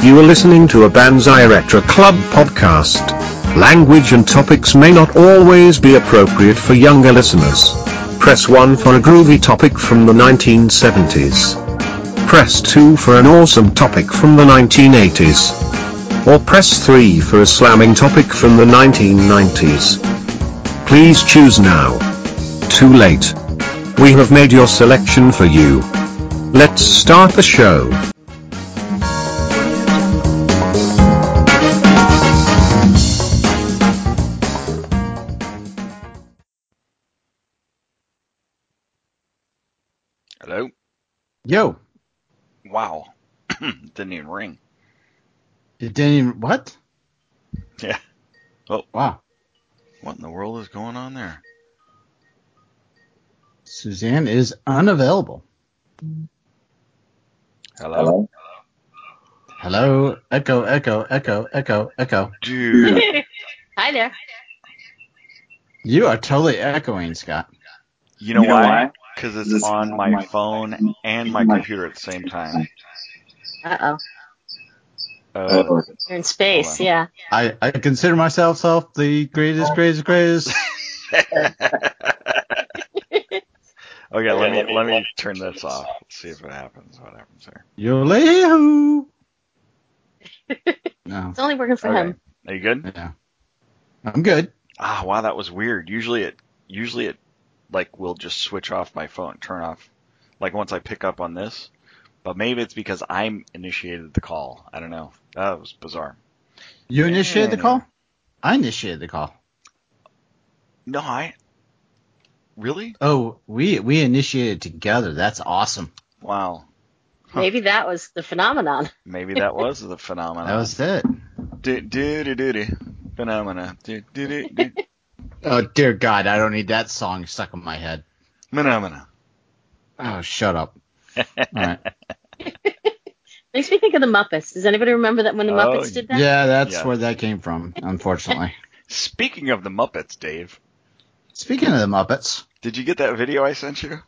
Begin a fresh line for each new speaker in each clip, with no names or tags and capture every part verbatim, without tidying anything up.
You are listening to a Banzai Retro Club podcast. Language and topics may not always be appropriate for younger listeners. Press one for a groovy topic from the nineteen seventies. Press two for an awesome topic from the nineteen eighties. Or press three for a slamming topic from the nineteen nineties. Please choose now. Too late. We have made your selection for you. Let's start the show.
Hello?
Yo.
Wow. Didn't even ring.
It didn't even, what?
Yeah. Oh.
Wow.
What in the world is going on there?
Suzanne is unavailable.
Hello?
Hello. Echo, echo, echo, echo, echo.
Dude.
Hi there.
You are totally echoing, Scott.
You know,
You know
why? Because it's this on my, my phone, phone and my, my computer at the same time.
Uh-oh.
Uh,
You're in space, yeah.
I, I consider myself self the greatest, greatest, greatest.
Okay, let me let me turn this off. Let's see if it happens. What happens there?
Yo-lay-hoo. No.
It's only working for
Okay.
him.
Are you good?
Yeah. I'm good.
Ah, wow, that was weird. Usually it usually it like will just switch off my phone, turn off like once I pick up on this. But maybe it's because I initiated the call. I don't know. That was bizarre.
You initiated
Yeah.
the call? I initiated the call.
No, I really?
Oh, we we initiated together. That's awesome.
Wow. Huh.
Maybe that was the phenomenon.
Maybe that was the phenomenon.
That was it.
Do do do do do. Phenomena. Do do do do.
Oh dear God, I don't need that song stuck in my head.
Phenomena.
Oh, shut up. All right.
Makes me think of the Muppets. Does anybody remember that when the
Oh,
Muppets did that?
Yeah, that's
Yeah.
where that came from, unfortunately.
Speaking of the Muppets, Dave,
Speaking of the Muppets,
did you get that video I sent you?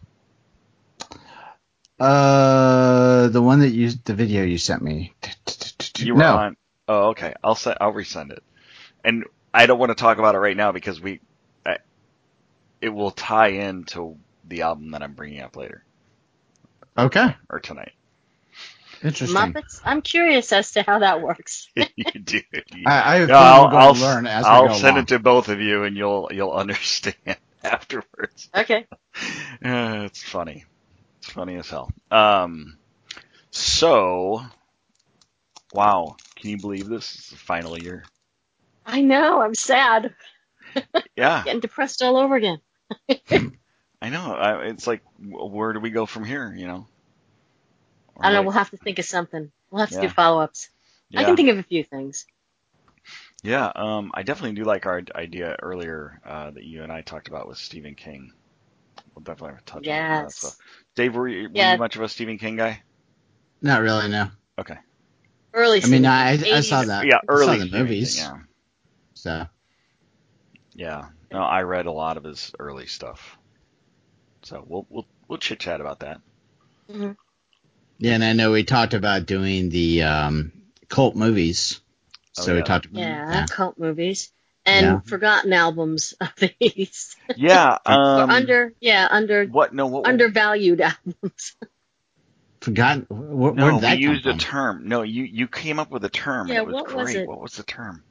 uh, the one that you, the video you sent me.
You were
No.
on. Oh, okay. I'll send. I'll resend it. And I don't want to talk about it right now because we, I, it will tie into the album that I'm bringing up later
Okay.
or tonight.
Interesting.
Muppets? I'm curious as to how that works.
you do. You,
I, I have
No,
no,
I'll,
we're going
I'll,
to learn as
I'll
we go
send
along.
it to both of you, and you'll you'll understand afterwards.
Okay.
Uh, it's funny. It's funny as hell. Um, so, wow, can you believe this? It's the final year.
I know. I'm sad.
Yeah,
Getting depressed all over again.
I know. I, it's like, wh- where do we go from here? You know. Or
I don't know.
like-
We'll have to think of something. We'll have to
Yeah.
do follow-ups.
yeah.
I can think of a few things.
Yeah, um, I definitely do like our idea earlier uh, that you and I talked about with Stephen King. We'll definitely have to touch on that
Yes.
stuff. Dave, were you, were
Yeah.
you much of a Stephen King guy?
Not really, no.
Okay.
Early
I mean, I, I
eighties.
saw that.
Yeah,
I
early
saw the
Stephen
movies.
King, yeah.
So,
Yeah. No, I read a lot of his early stuff. So we'll we'll we'll chit chat about that.
Mhm.
yeah, and I know we talked about doing the um, cult movies.
Oh,
So we
yeah.
talked.
Yeah,
Yeah.
cult movies. And
Yeah.
forgotten albums of the eighties.
Yeah.
Or
Um.
under, yeah, under,
What? No. What?
undervalued albums.
Forgotten. Where,
no,
where did that
we
come
used a
from?
term. No, you you came up with a term.
Yeah,
and it was
what
great.
was it?
What was the term?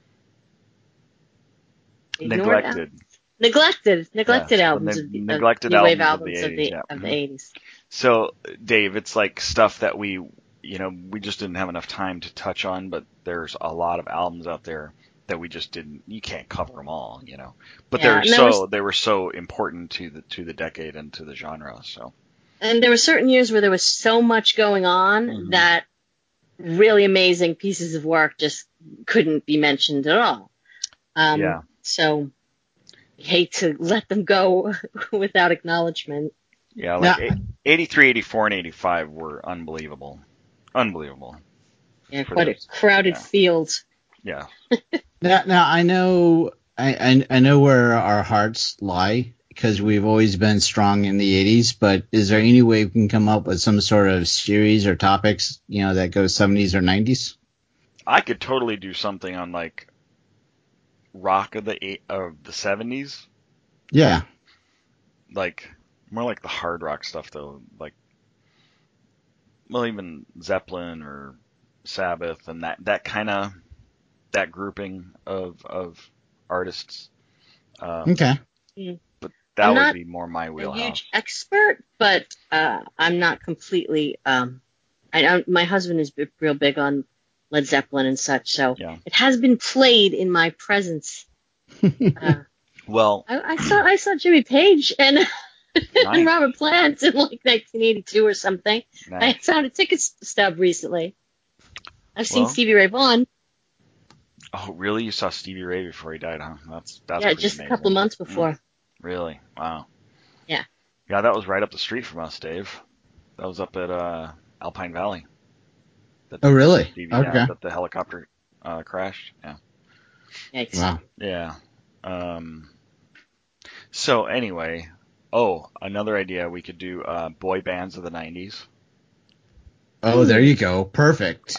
Ignored
Neglected.
al- Neglected. Neglected
Yes, the
albums
neg-
of the
neglected
of new wave
albums of
albums
the
of the
eighties, yeah.
of the
Mhm.
eighties.
So, Dave, it's like stuff that we, you know, we just didn't have enough time to touch on, but there's a lot of albums out there that we just didn't, you can't cover them all, you know, but
Yeah,
they're
and there
so,
was-
they were so important to the, to the decade and to the genre. So,
And there were certain years where there was so much going on
Mhm.
that really amazing pieces of work just couldn't be mentioned at all. Um,
Yeah.
So, I hate to let them go without acknowledgement.
yeah, like
Now-
eight- eighty-three, eighty-four, and eighty-five were unbelievable. Unbelievable.
Yeah,
For
quite a
those-
crowded
yeah.
field.
Yeah.
Now, now I know. I, I I know where our hearts lie because we've always been strong in the eighties. But is there any way we can come up with some sort of series or topics, you know, that goes seventies or nineties?
I could totally do something on like rock of the eight of the seventies,
Yeah.
like more like the hard rock stuff though, like well even Zeppelin or Sabbath and that that kind of that grouping of of artists. Um,
Okay.
but that
I'm
would
not
be more my
a
wheelhouse.
huge expert, but uh, I'm not completely. Um, I, I my husband is b- real big on Led Zeppelin and such, so
Yeah.
it has been played in my presence. Uh,
Well,
I, I saw I saw Jimmy Page and,
nice.
and Robert Plant in like nineteen eighty-two or something.
Nice.
I found a ticket stub recently. I've seen
Well,
Stevie Ray Vaughan.
Oh, really? You saw Stevie Ray before he died, huh? That's that's
Yeah,
pretty
just a
amazing.
couple months
Mm,
before.
really? Wow.
Yeah.
Yeah, that was right up the street from us, Dave. That was up at uh, Alpine Valley. That
Oh, really?
Stevie,
Okay.
yeah, that the helicopter uh, crashed. Yeah.
Yikes.
Wow.
Yeah. Um. So anyway, oh, another idea we could do uh, boy bands of the nineties.
Oh, there you go. Perfect.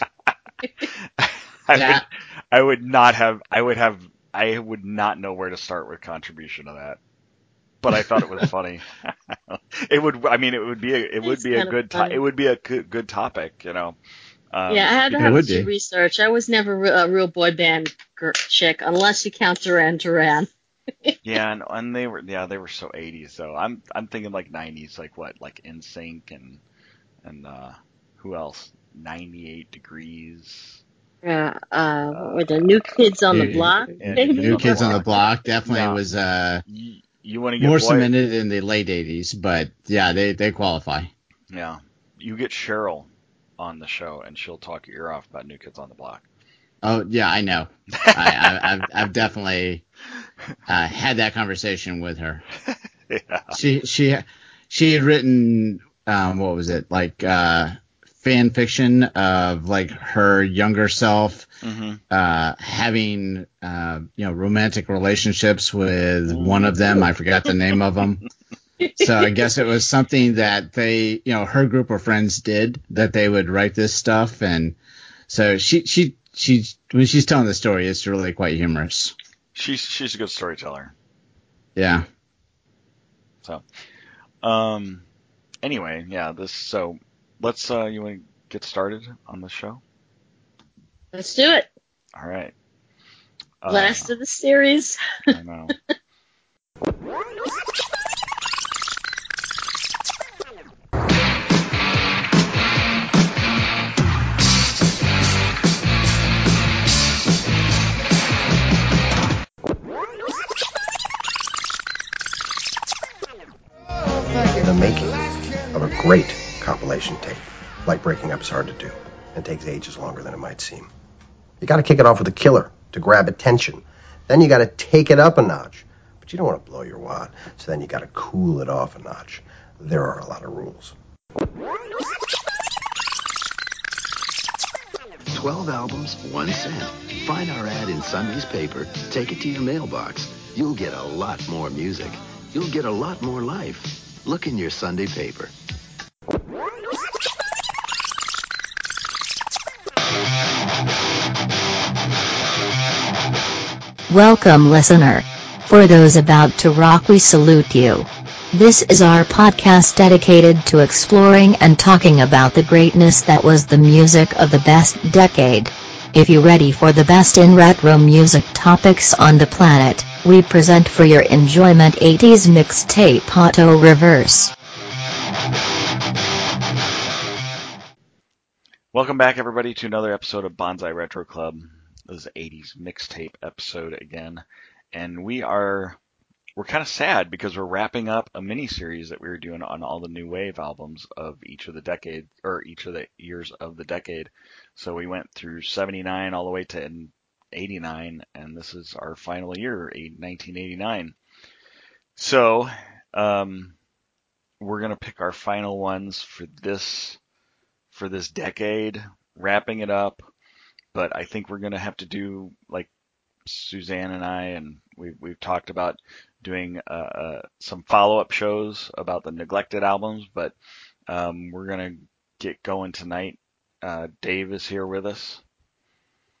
I
Yeah.
would, I would not have, I would have, I would not know where to start with contribution to that. But I thought it was funny. It would, I mean, it would be, a, it would
It's
be a
kind of
good, to,
funny.
it would be a good, good topic, you know. Um,
Yeah, I had to
It
have
would
some
be.
research. I was never re- a real boy band gir- chick, unless you count Duran Duran.
yeah, and, and they were, yeah, they were so eighties. So I'm, I'm thinking like nineties, like what, like N Sync and and uh, who else? ninety-eight Degrees.
Yeah, uh, what
Uh,
were the New Kids on the
New,
Block,
yeah, New Kids
New
on
maybe?
the
Kids on the
Block.
Block definitely
Now,
was uh,
you, you want to get
more
boy,
cemented in the late eighties, but yeah, they, they qualify.
yeah, you get Cheryl on the show, and she'll talk your ear off about New Kids on the Block.
Oh, yeah, I know. I, I, I've, I've definitely uh, had that conversation with her.
Yeah.
She she she had written um, what was it like uh, fan fiction of like her younger self
Mm-hmm.
uh, having uh, you know romantic relationships with one of them. I forgot the name of them. So I guess it was something that they you know her group of friends did, that they would write this stuff, and so she she she when she's telling the story, it's really quite humorous.
She's she's a good storyteller.
Yeah.
So, um, anyway, yeah, this so let's uh, you want to get started on the show?
Let's do it.
All right. Uh,
Last of the series.
I know.
The making of a great compilation tape. Like breaking up is hard to do and takes ages longer than it might seem. You got to kick it off with a killer to grab attention. Then you got to take it up a notch. But you don't want to blow your wad, so then you got to cool it off a notch. There are a lot of rules.
twelve albums, one cent. Find our ad in Sunday's paper, take it to your mailbox. You'll get a lot more music. You'll get a lot more life. Look in your Sunday paper.
Welcome, listener. For those about to rock, we salute you. This is our podcast dedicated to exploring and talking about the greatness that was the music of the best decade. If you're ready for the best in retro music topics on the planet, we present for your enjoyment eighties mixtape auto reverse.
Welcome back, everybody, to another episode of Bonsai Retro Club. This is eighties mixtape episode again, and we are we're kind of sad because we're wrapping up a mini series that we were doing on all the new wave albums of each of the decade or each of the years of the decade. So we went through seventy-nine all the way to eighty-nine, and this is our final year, nineteen eighty-nine. So um, we're gonna pick our final ones for this for this decade, wrapping it up. But I think we're gonna have to do, like Suzanne and I, and we've we've talked about doing uh, uh, some follow-up shows about the neglected albums. But um, we're gonna get going tonight. Uh, Dave is here with us.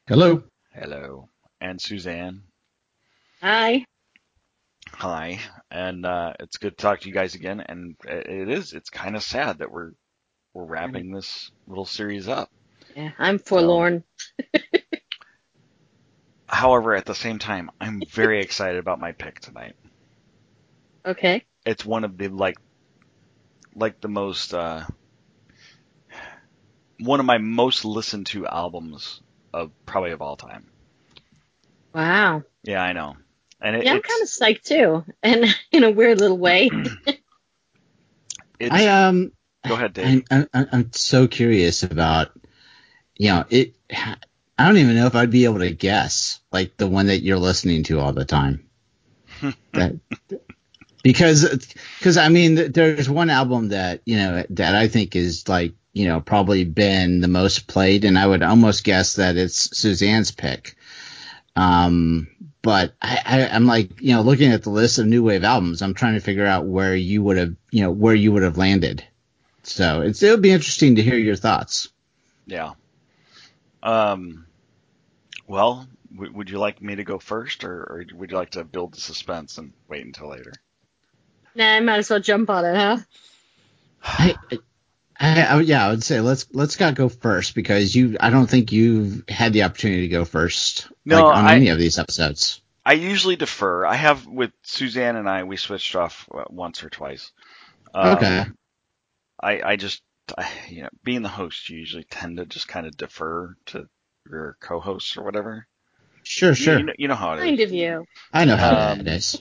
Hello.
Hello. And Suzanne.
Hi.
Hi. And uh, it's good to talk to you guys again. And it is. It's kind of sad that we're we're wrapping this little series up.
Yeah, I'm forlorn.
So, however, at the same time, I'm very excited about my pick tonight.
Okay.
It's one of the like like the most uh, one of my most listened to albums of probably of all time.
Wow.
Yeah, I know. And it,
Yeah, I'm
it's,
kind of psyched too, and in a weird little way.
it's,
I um.
Go ahead, Dave.
I'm, I'm I'm so curious about, you know, it. I don't even know if I'd be able to guess like the one that you're listening to all the time. that because because I mean, there's one album that you know that I think is like you know probably been the most played, and I would almost guess that it's Suzanne's pick. Um, but I, I, I'm like, you know, looking at the list of new wave albums, I'm trying to figure out where you would have, you know, where you would have landed. So it's, it'll be interesting to hear your thoughts.
Yeah. Um, well, w- would you like me to go first, or, or would you like to build the suspense and wait until later?
Nah, I might as well jump on it, huh?
I, I, I, yeah, I would say let's let's Scott go first because you. I don't think you've had the opportunity to go first,
No,
like on
I,
any of these episodes.
I usually defer. I have with Suzanne and I, we switched off uh, once or twice. Um,
Okay.
I, I just, I, you know, being the host, you usually tend to just kind of defer to your co-hosts or whatever.
Sure,
You,
sure.
you know, you know how it is.
Kind of you.
I know how
Um,
that is.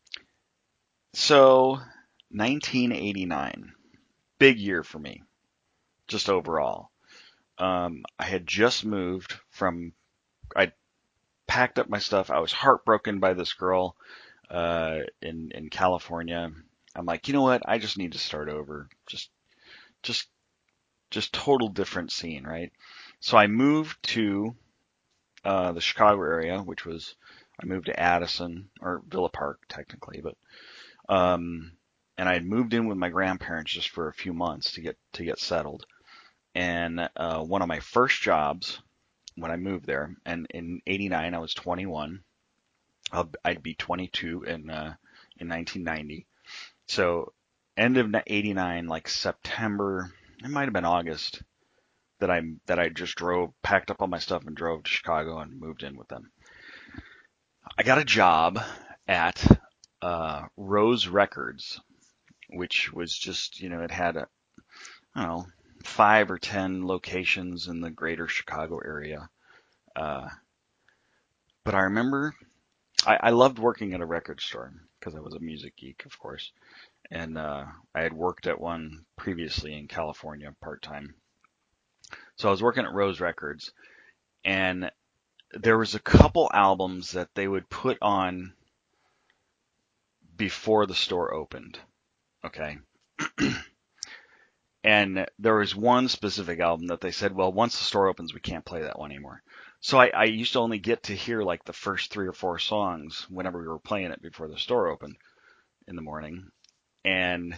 So, nineteen eighty-nine, big year for me, just overall. Um, I had just moved from, I packed up my stuff. I was heartbroken by this girl uh, in in California. I'm like, you know what? I just need to start over. Just, just, just total different scene, right? So I moved to uh, the Chicago area, which was, I moved to Addison or Villa Park technically, but um, and I had moved in with my grandparents just for a few months to get to get settled. And uh, one of my first jobs when I moved there, and in eighty-nine I was twenty-one. I'll, I'd be twenty-two in uh, in nineteen ninety. So end of eighty-nine, like September, it might have been August that I that I just drove, packed up all my stuff and drove to Chicago and moved in with them. I got a job at uh, Rose Records, which was just, you know, it had a, I don't know, five or ten locations in the greater Chicago area. Uh, but I remember I, I loved working at a record store because I was a music geek, of course. And uh, I had worked at one previously in California part time. So I was working at Rose Records, and there was a couple albums that they would put on before the store opened. Okay. And there was one specific album that they said, well, once the store opens, we can't play that one anymore. So I, I used to only get to hear like the first three or four songs whenever we were playing it before the store opened in the morning. And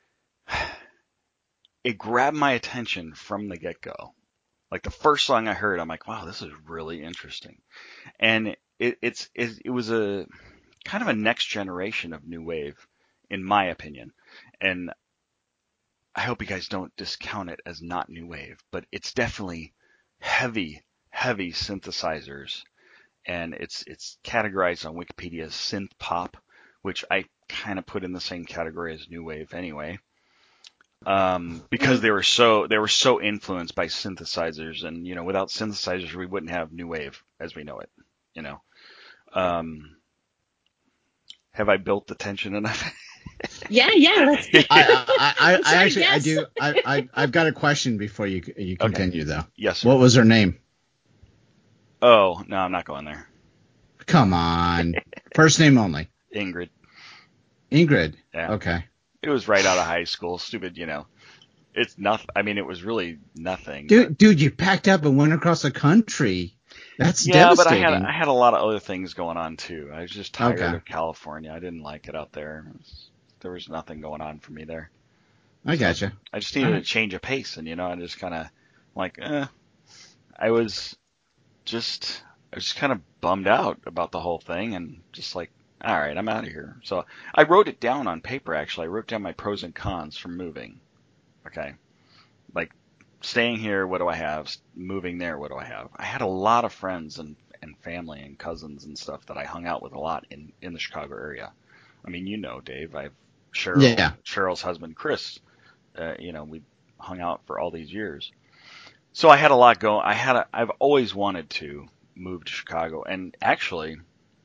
it grabbed my attention from the get-go. Like the first song I heard, I'm like, wow, this is really interesting. And it, it's it, it was a kind of a next generation of new wave, in my opinion. And I hope you guys don't discount it as not new wave, but it's definitely heavy, heavy synthesizers, and it's it's categorized on Wikipedia as synth pop, which I kind of put in the same category as new wave anyway. Um, because they were so they were so influenced by synthesizers, and you know, without synthesizers, we wouldn't have new wave as we know it. You know, um, have I built the tension enough?
Yeah, yeah. Let's.
I, I, I,
I'm
I
sorry,
actually, I
yes.
do. I, I, I've got a question before you you continue, though.
Yes, sir.
What was her name?
Oh, no, I'm not going there.
Come on. First name only.
Ingrid.
Ingrid.
Yeah.
Okay.
It was right out of high school. Stupid, you know. It's nothing. I mean, it was really nothing.
Dude,
but,
dude, you packed up and went across the country. That's
yeah,
devastating.
but I had I had a lot of other things going on too. I was just tired
Okay.
of California. I didn't like it out there. It was, there was nothing going on for me there.
I
So
gotcha.
I just needed
All
a
right.
change of pace, and you know, I just kind of like, eh. I was just I was just kind of bummed out about the whole thing, and just like, all right, I'm out of here. So I wrote it down on paper. Actually, I wrote down my pros and cons for moving. Okay, like staying here, what do I have? Moving there, what do I have? I had a lot of friends and and family and cousins and stuff that I hung out with a lot in in the Chicago area. I mean, you know, Dave, I've Cheryl,
Yeah.
Cheryl's husband, Chris. Uh, you know, we hung out for all these years. So I had a lot going. I had a, I've always wanted to move to Chicago, and actually,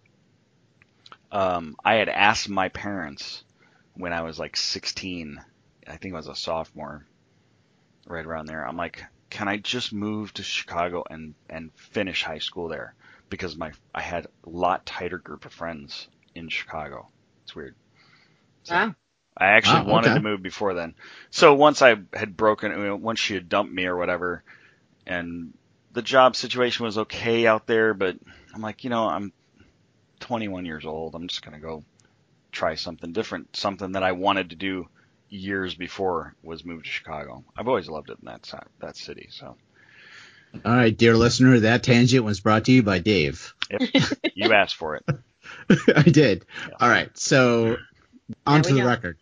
um, I had asked my parents when I was like sixteen. I think I was a sophomore, right around there. I'm like, can I just move to Chicago and and finish high school there? Because my I had a lot tighter group of friends in Chicago. It's weird. So
Wow.
I actually
Wow,
wanted
okay.
to move before then. So once I had broken, you know, once she had dumped me or whatever, and the job situation was okay out there, but I'm like, you know, I'm twenty-one years old. I'm just gonna go try something different, something that I wanted to do years before was move to Chicago. I've always loved it in that si- that city. So
All right, dear listener, that tangent was brought to you by Dave.
yep, you asked for it.
I did.
Yeah.
All right, so on to
we
the
go.
record.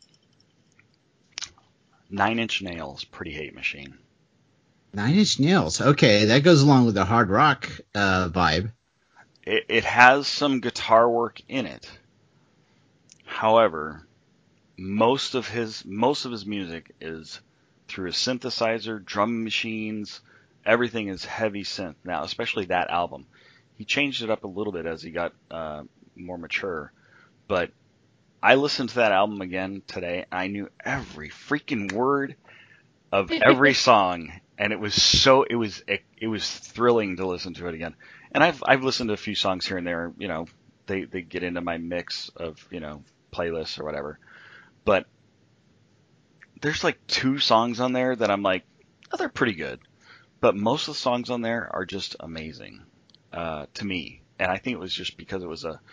Nine Inch Nails, Pretty Hate Machine.
Nine Inch Nails. Okay, that goes along with the hard rock uh, vibe.
It, it has some guitar work in it. However, most of his most of his music is through a synthesizer, drum machines. Everything is heavy synth now, especially that album. He changed it up a little bit as he got uh, more mature, but I listened to that album again today. I knew every freaking word of every song, and it was so it was it, it was thrilling to listen to it again. And I've I've listened to a few songs here and there. You know, they they get into my mix of, you know, playlists or whatever. But there's like two songs on there that I'm like, oh, they're pretty good. But most of the songs on there are just amazing uh, to me. And I think it was just because it was a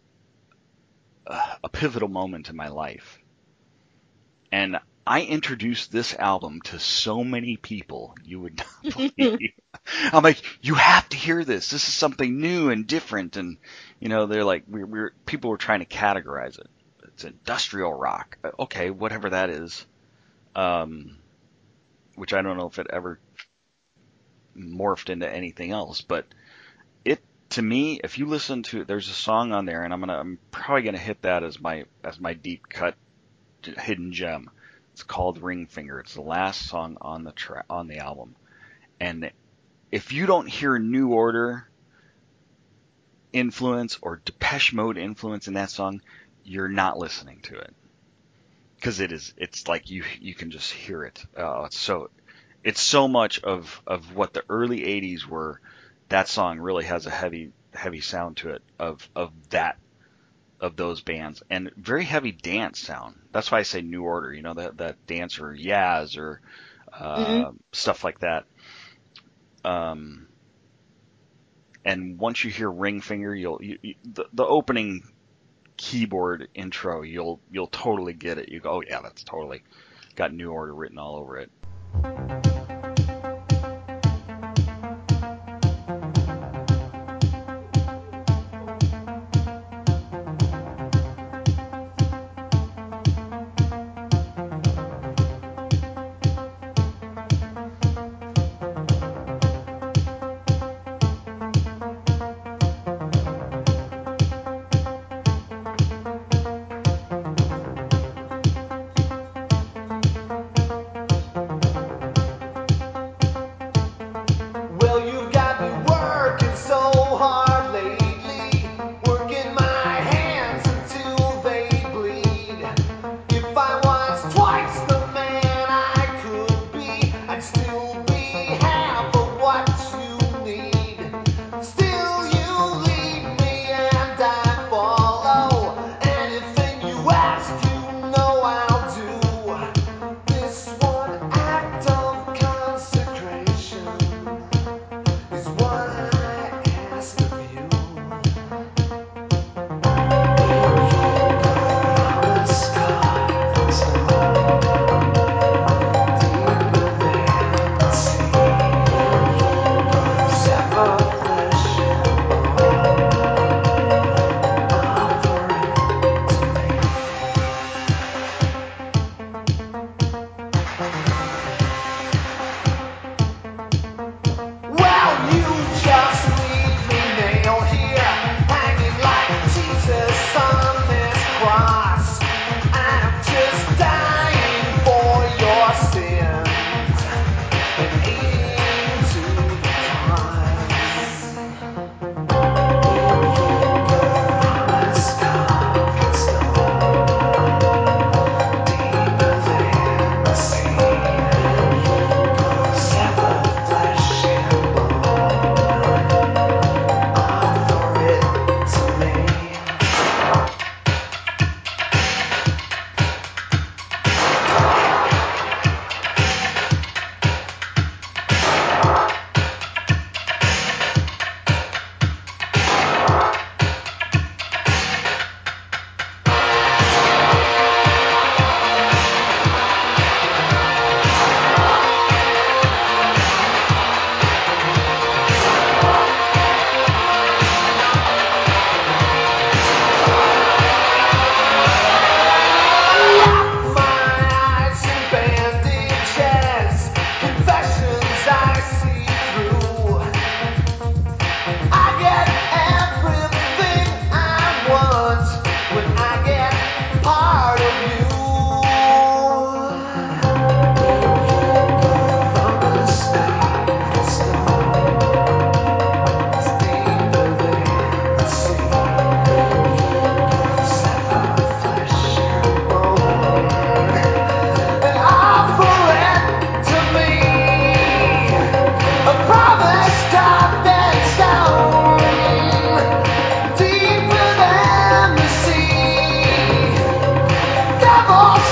a pivotal moment in my life. And I introduced this album to so many people you would not believe. I'm like, you have to hear this. This is something new and different. And, you know, they're like, we we're people were trying to categorize it. It's industrial rock. Okay, whatever that is. Um, which I don't know if it ever morphed into anything else. But it, to me, if you listen to, there's a song on there, and I'm gonna, I'm probably gonna hit that as my as my deep cut hidden gem. It's called Ring Finger. It's the last song on the tra- on the album. And if you don't hear New Order influence or Depeche Mode influence in that song, you're not listening to it. Because it is, it's like you you can just hear it. Oh, it's so it's so much of of what the early eighties were. That song really has a heavy heavy sound to it of of that of those bands, and very heavy dance sound. That's why I say New Order, you know, that that dance or Yaz or uh,
Mm-hmm.
stuff like that. Um, and once you hear Ring Finger, you'll you, you, the, the opening keyboard intro, you'll you'll totally get it. You go, oh yeah, that's totally got New Order written all over it.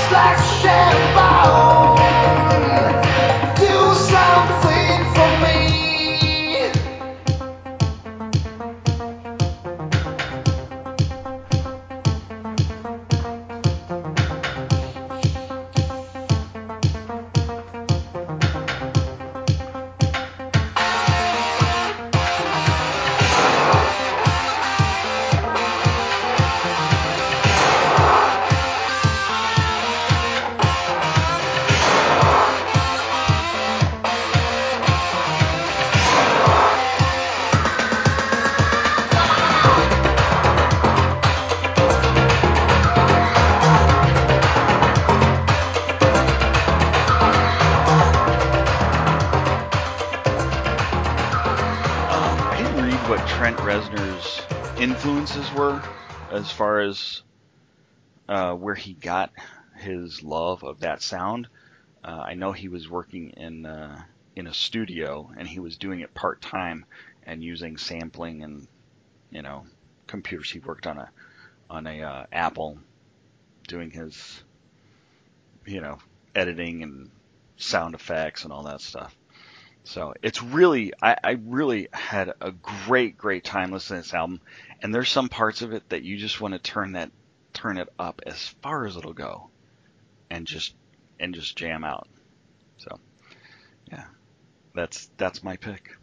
Trent Reznor's influences were as far as uh, where he got his love of that sound. Uh, I know he was working in uh, in a studio and he was doing it part time and using sampling and you know computers. He worked on a on a uh, Apple, doing his you know editing and sound effects and all that stuff. So it's really, I, I really had a great, great time listening to this album. And there's some parts of it that you just want to turn that, turn it up as far as it'll go, and just, and just jam out. So, yeah, that's that's my pick.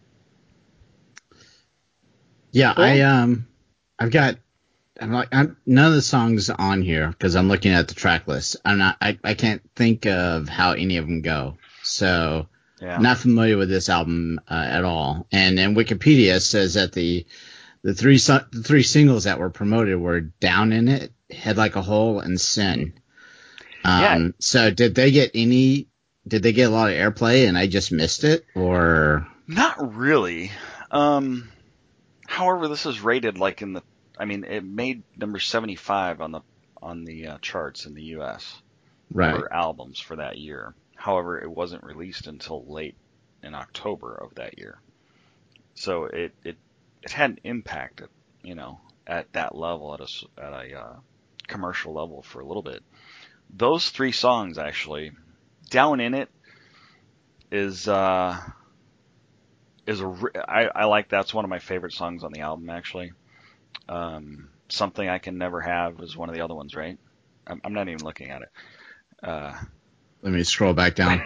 Yeah, cool. I um, I've got, I'm like, I'm, none of the songs on here because I'm looking at the track list. I'm not, I, I can't think of how any of them go. So. Yeah. Not familiar with this album uh, at all. And then Wikipedia says that the the three the three singles that were promoted were Down in It, Head Like a Hole, and Sin. Um, yeah. So did they get any? Did they get a lot of airplay and I just missed it, or
not really? Um, however, this is rated like in the. I mean, it made number seventy-five on the on the uh, charts in the U S
Right.
for albums for that year. However, it wasn't released until late in October of that year. So it, it, it hadn't impacted, you know, at that level, at a, at a uh, commercial level for a little bit. Those three songs, actually, Down in It is, uh, is a, I, I like, that's one of my favorite songs on the album, actually. Um, Something I Can Never Have is one of the other ones, right? I'm, I'm not even looking at it. Uh,
Let me scroll back down.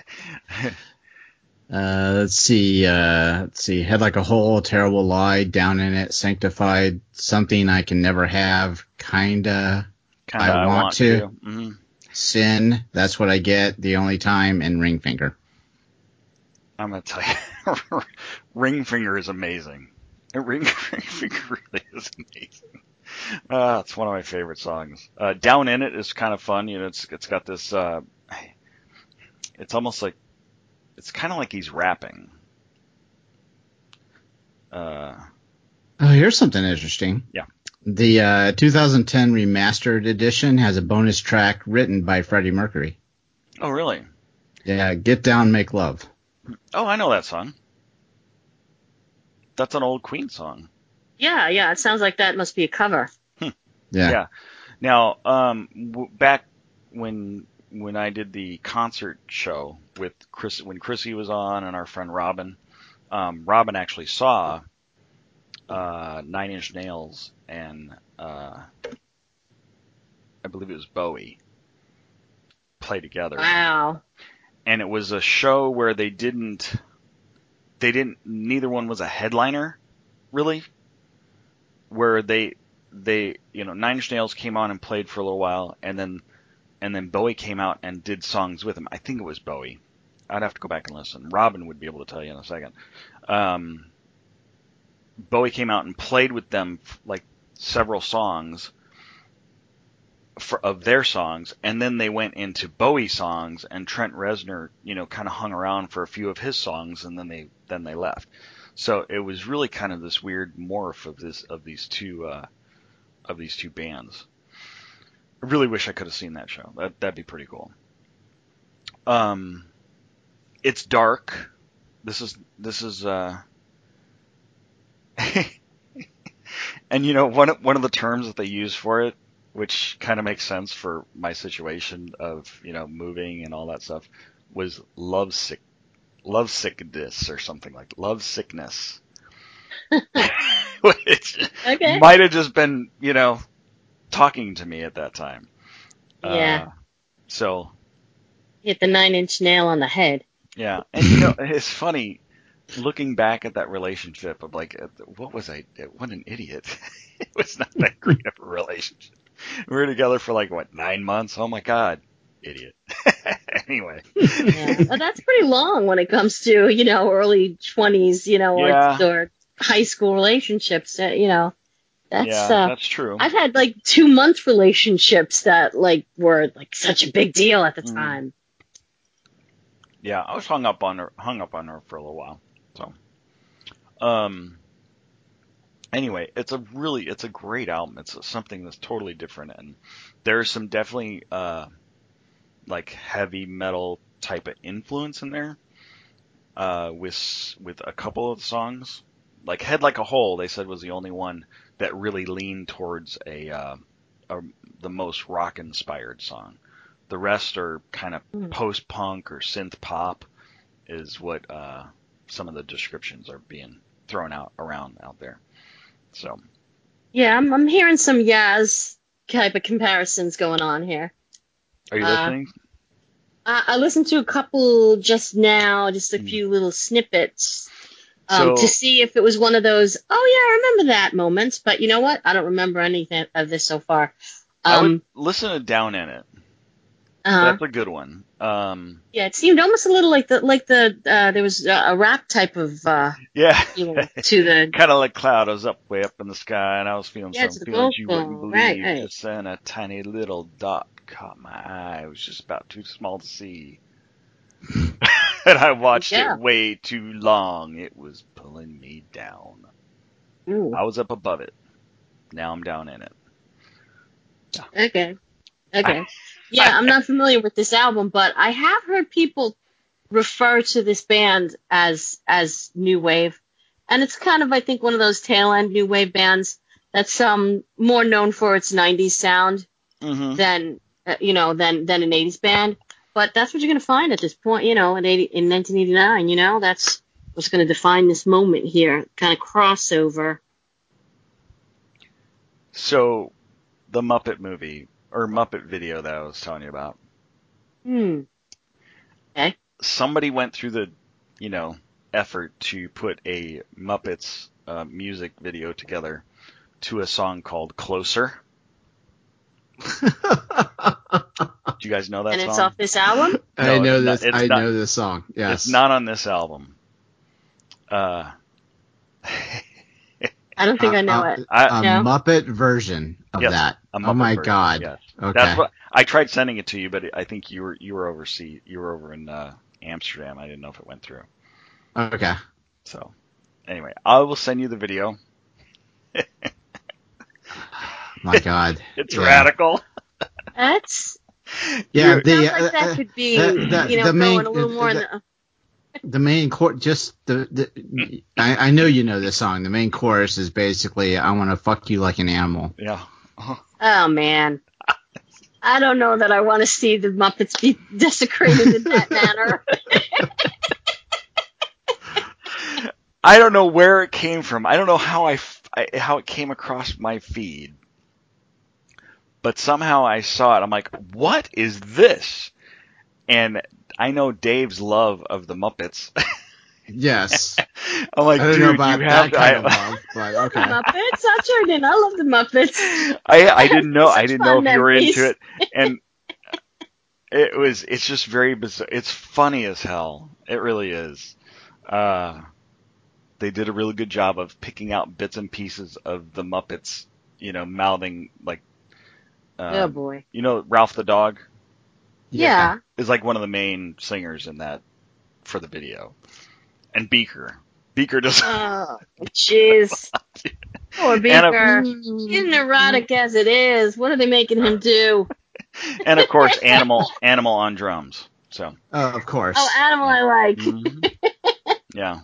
uh, let's see. Uh, let's see. Head Like a Hole, Terrible Lie, Down in It, Sanctified, Something I Can Never Have, Kinda,
Kinda
I,
I
Want,
want
To,
to. Mm-hmm.
Sin, That's What I Get, The Only Time, and Ring Finger.
I'm gonna tell you, Ring Finger is amazing. Ring, Ring Finger really is amazing. Uh, it's one of my favorite songs. Uh, Down in It is kind of fun. You know, it's it's got this. Uh, it's almost like it's kind of like he's rapping. Uh,
oh, here's something interesting.
Yeah.
The uh, two thousand ten remastered edition has a bonus track written by Freddie Mercury.
Oh, really?
Yeah, Get Down, Make Love.
Oh, I know that song. That's an old Queen song.
Yeah, yeah. It sounds like that must be a cover.
Hmm.
Yeah.
Yeah. Now, um, w- back when when I did the concert show with Chris, when Chrissy was on and our friend Robin, um, Robin actually saw uh, Nine Inch Nails and uh, I believe it was Bowie play together.
Wow.
And it was a show where they didn't, they didn't, neither one was a headliner, really. Where they, they, you know, Nine Inch Nails came on and played for a little while, and then, and then Bowie came out and did songs with him. I think it was Bowie. I'd have to go back and listen. Robin would be able to tell you in a second. Um, Bowie came out and played with them like several songs for, of their songs, and then they went into Bowie songs, and Trent Reznor, you know, kind of hung around for a few of his songs, and then they then they left. So it was really kind of this weird morph of this of these two uh, of these two bands. I really wish I could have seen that show. That that'd be pretty cool. Um, it's dark. This is this is uh, and you know one one of the terms that they use for it which kind of makes sense for my situation of, you know, moving and all that stuff, was lovesick, lovesickness or something like love sickness. Which
Okay.
might have just been, you know, talking to me at that time.
Yeah.
Uh, so.
Hit the nine inch nail on the head.
Yeah. And, you know, it's funny looking back at that relationship of like, what was I, what an idiot. It was not that great of a relationship. We were together for like, what, nine months? Oh my God. Idiot. Anyway.
Yeah. Well, that's pretty long when it comes to, you know, early twenties, you know,
Yeah.
or, or high school relationships. Uh, you know, that's,
yeah,
uh,
that's true.
I've had like two month relationships that like were like such a big deal at the
Mm.
time.
Yeah, I was hung up on her, hung up on her for a little while. So, um, anyway, it's a really, it's a great album. It's something that's totally different, and there's some definitely, uh, like heavy metal type of influence in there, uh, with, with a couple of the songs. Like Head Like a Hole, they said was the only one that really leaned towards a, uh, a the most rock inspired song. The rest are kind of
Mm.
post punk or synth pop, is what uh, some of the descriptions are being thrown out around out there. So
Yeah, I'm, I'm hearing some Yaz type of comparisons going on here.
are you
Uh,
listening?
I, I listened to a couple just now, just a
Hmm.
few little snippets, um,
So-
to see if it was one of those, oh yeah, I remember that moments, but you know what? I don't remember anything of this so far.
I would
Um,
listen to Down in It.
uh,
That's a good one. Um,
yeah, it seemed almost a little like the, like the, uh, there was a, a rap type of, uh,
yeah,
feeling to the,
kind of like Cloud. I was up way up in the sky, and I was feeling
Yeah, to
something
the
feelings you wouldn't
vocal,
believe.
right, right.
Just then, a tiny little dot caught my eye. It was just about too small to see. And I watched
Yeah.
it way too long. It was pulling me down.
Ooh,
I was up above it. Now I'm down in it.
okay, okay. Yeah, I'm not familiar with this album, but I have heard people refer to this band as as new wave, and it's kind of, I think, one of those tail end new wave bands that's um more known for its nineties sound
Mm-hmm.
than uh, you know than than an eighties band. But that's what you're gonna find at this point, you know, in eighty in nineteen eighty-nine. You know, that's what's gonna define this moment here, kind of crossover.
So, the Muppet movie, or Muppet video that I was telling you about,
Hmm. Okay.
somebody went through the, you know, effort to put a Muppets uh, music video together to a song called Closer. Do you guys know that
And
song?
it's off this album?
I
No,
know
it's not-
this.
it's
I
not-
know this song. Yes.
It's not on this album. Uh,
I don't think I know
Uh,
it.
I-
a
No.
Muppet version of
Yes,
that.
a
Oh
Muppet
my
version,
God.
yes.
Okay.
That's what I tried sending it to you, but I think you were you were overseas. You were over in uh, Amsterdam. I didn't know if it went through.
Okay.
So, anyway, I will send you the video.
My God.
It's
Yeah.
radical.
That's
Yeah.
You're-
The,
sounds like that
uh,
could be,
the- the-
you know,
the main-
going a little more in
the-
the.
the main chorus, just the, the I, I know you know this song. The main chorus is basically, I want to fuck you like an animal.
Yeah.
Oh man, I don't know that I want to see the Muppets be desecrated in that manner.
I don't know where it came from. I don't know how I, f- I- how it came across my feed, but somehow I saw it. I'm like, what is this? And I know Dave's love of the Muppets.
Yes.
I'm like,
I don't
dude,
know about
you have
that
to.
kind
I,
of love, but okay.
Muppets, I turned in. I love the Muppets.
I, I didn't know. I
Such
didn't know if
fun
you were
memories.
into it, and it was. It's just very bizarre. It's funny as hell. It really is. Uh, they did a really good job of picking out bits and pieces of the Muppets. You know, mouthing like. Um,
Oh boy.
You know, Ralph the dog
Yeah.
is like one of the main singers in that for the video, and Beaker. Beaker does.
Oh, jeez. Poor Beaker. He's neurotic as it is. What are they making him do?
And of course, Animal Animal on drums. So.
Oh, of course.
Oh, Animal I like.
Mhm. Yeah.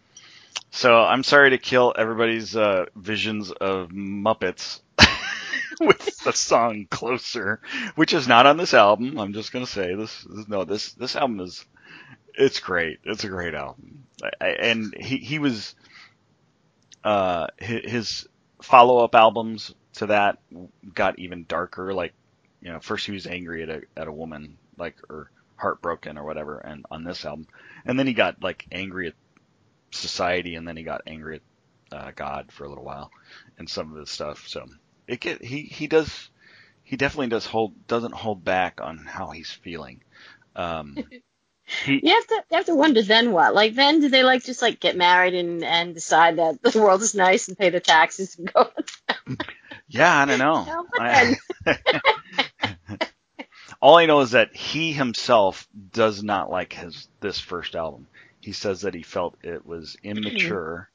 So I'm sorry to kill everybody's uh, visions of Muppets. with the song Closer, which is not on this album. I'm just gonna say this. this no, this this album is it's great. It's a great album. I, I, and he he was uh his, his follow up albums to that got even darker. Like, you know, first he was angry at a at a woman, like, or heartbroken or whatever, and on this album, and then he got like angry at society, and then he got angry at uh, God for a little while, and some of his stuff. So it get he he does he definitely does hold doesn't hold back on how he's feeling. Um, he,
You have to you have to wonder then what? Like then do they like just like get married and and decide that the world is nice and pay their taxes and go?
yeah, I don't know.
No, but
I, all I know is that he himself does not like his this first album. He says that he felt it was immature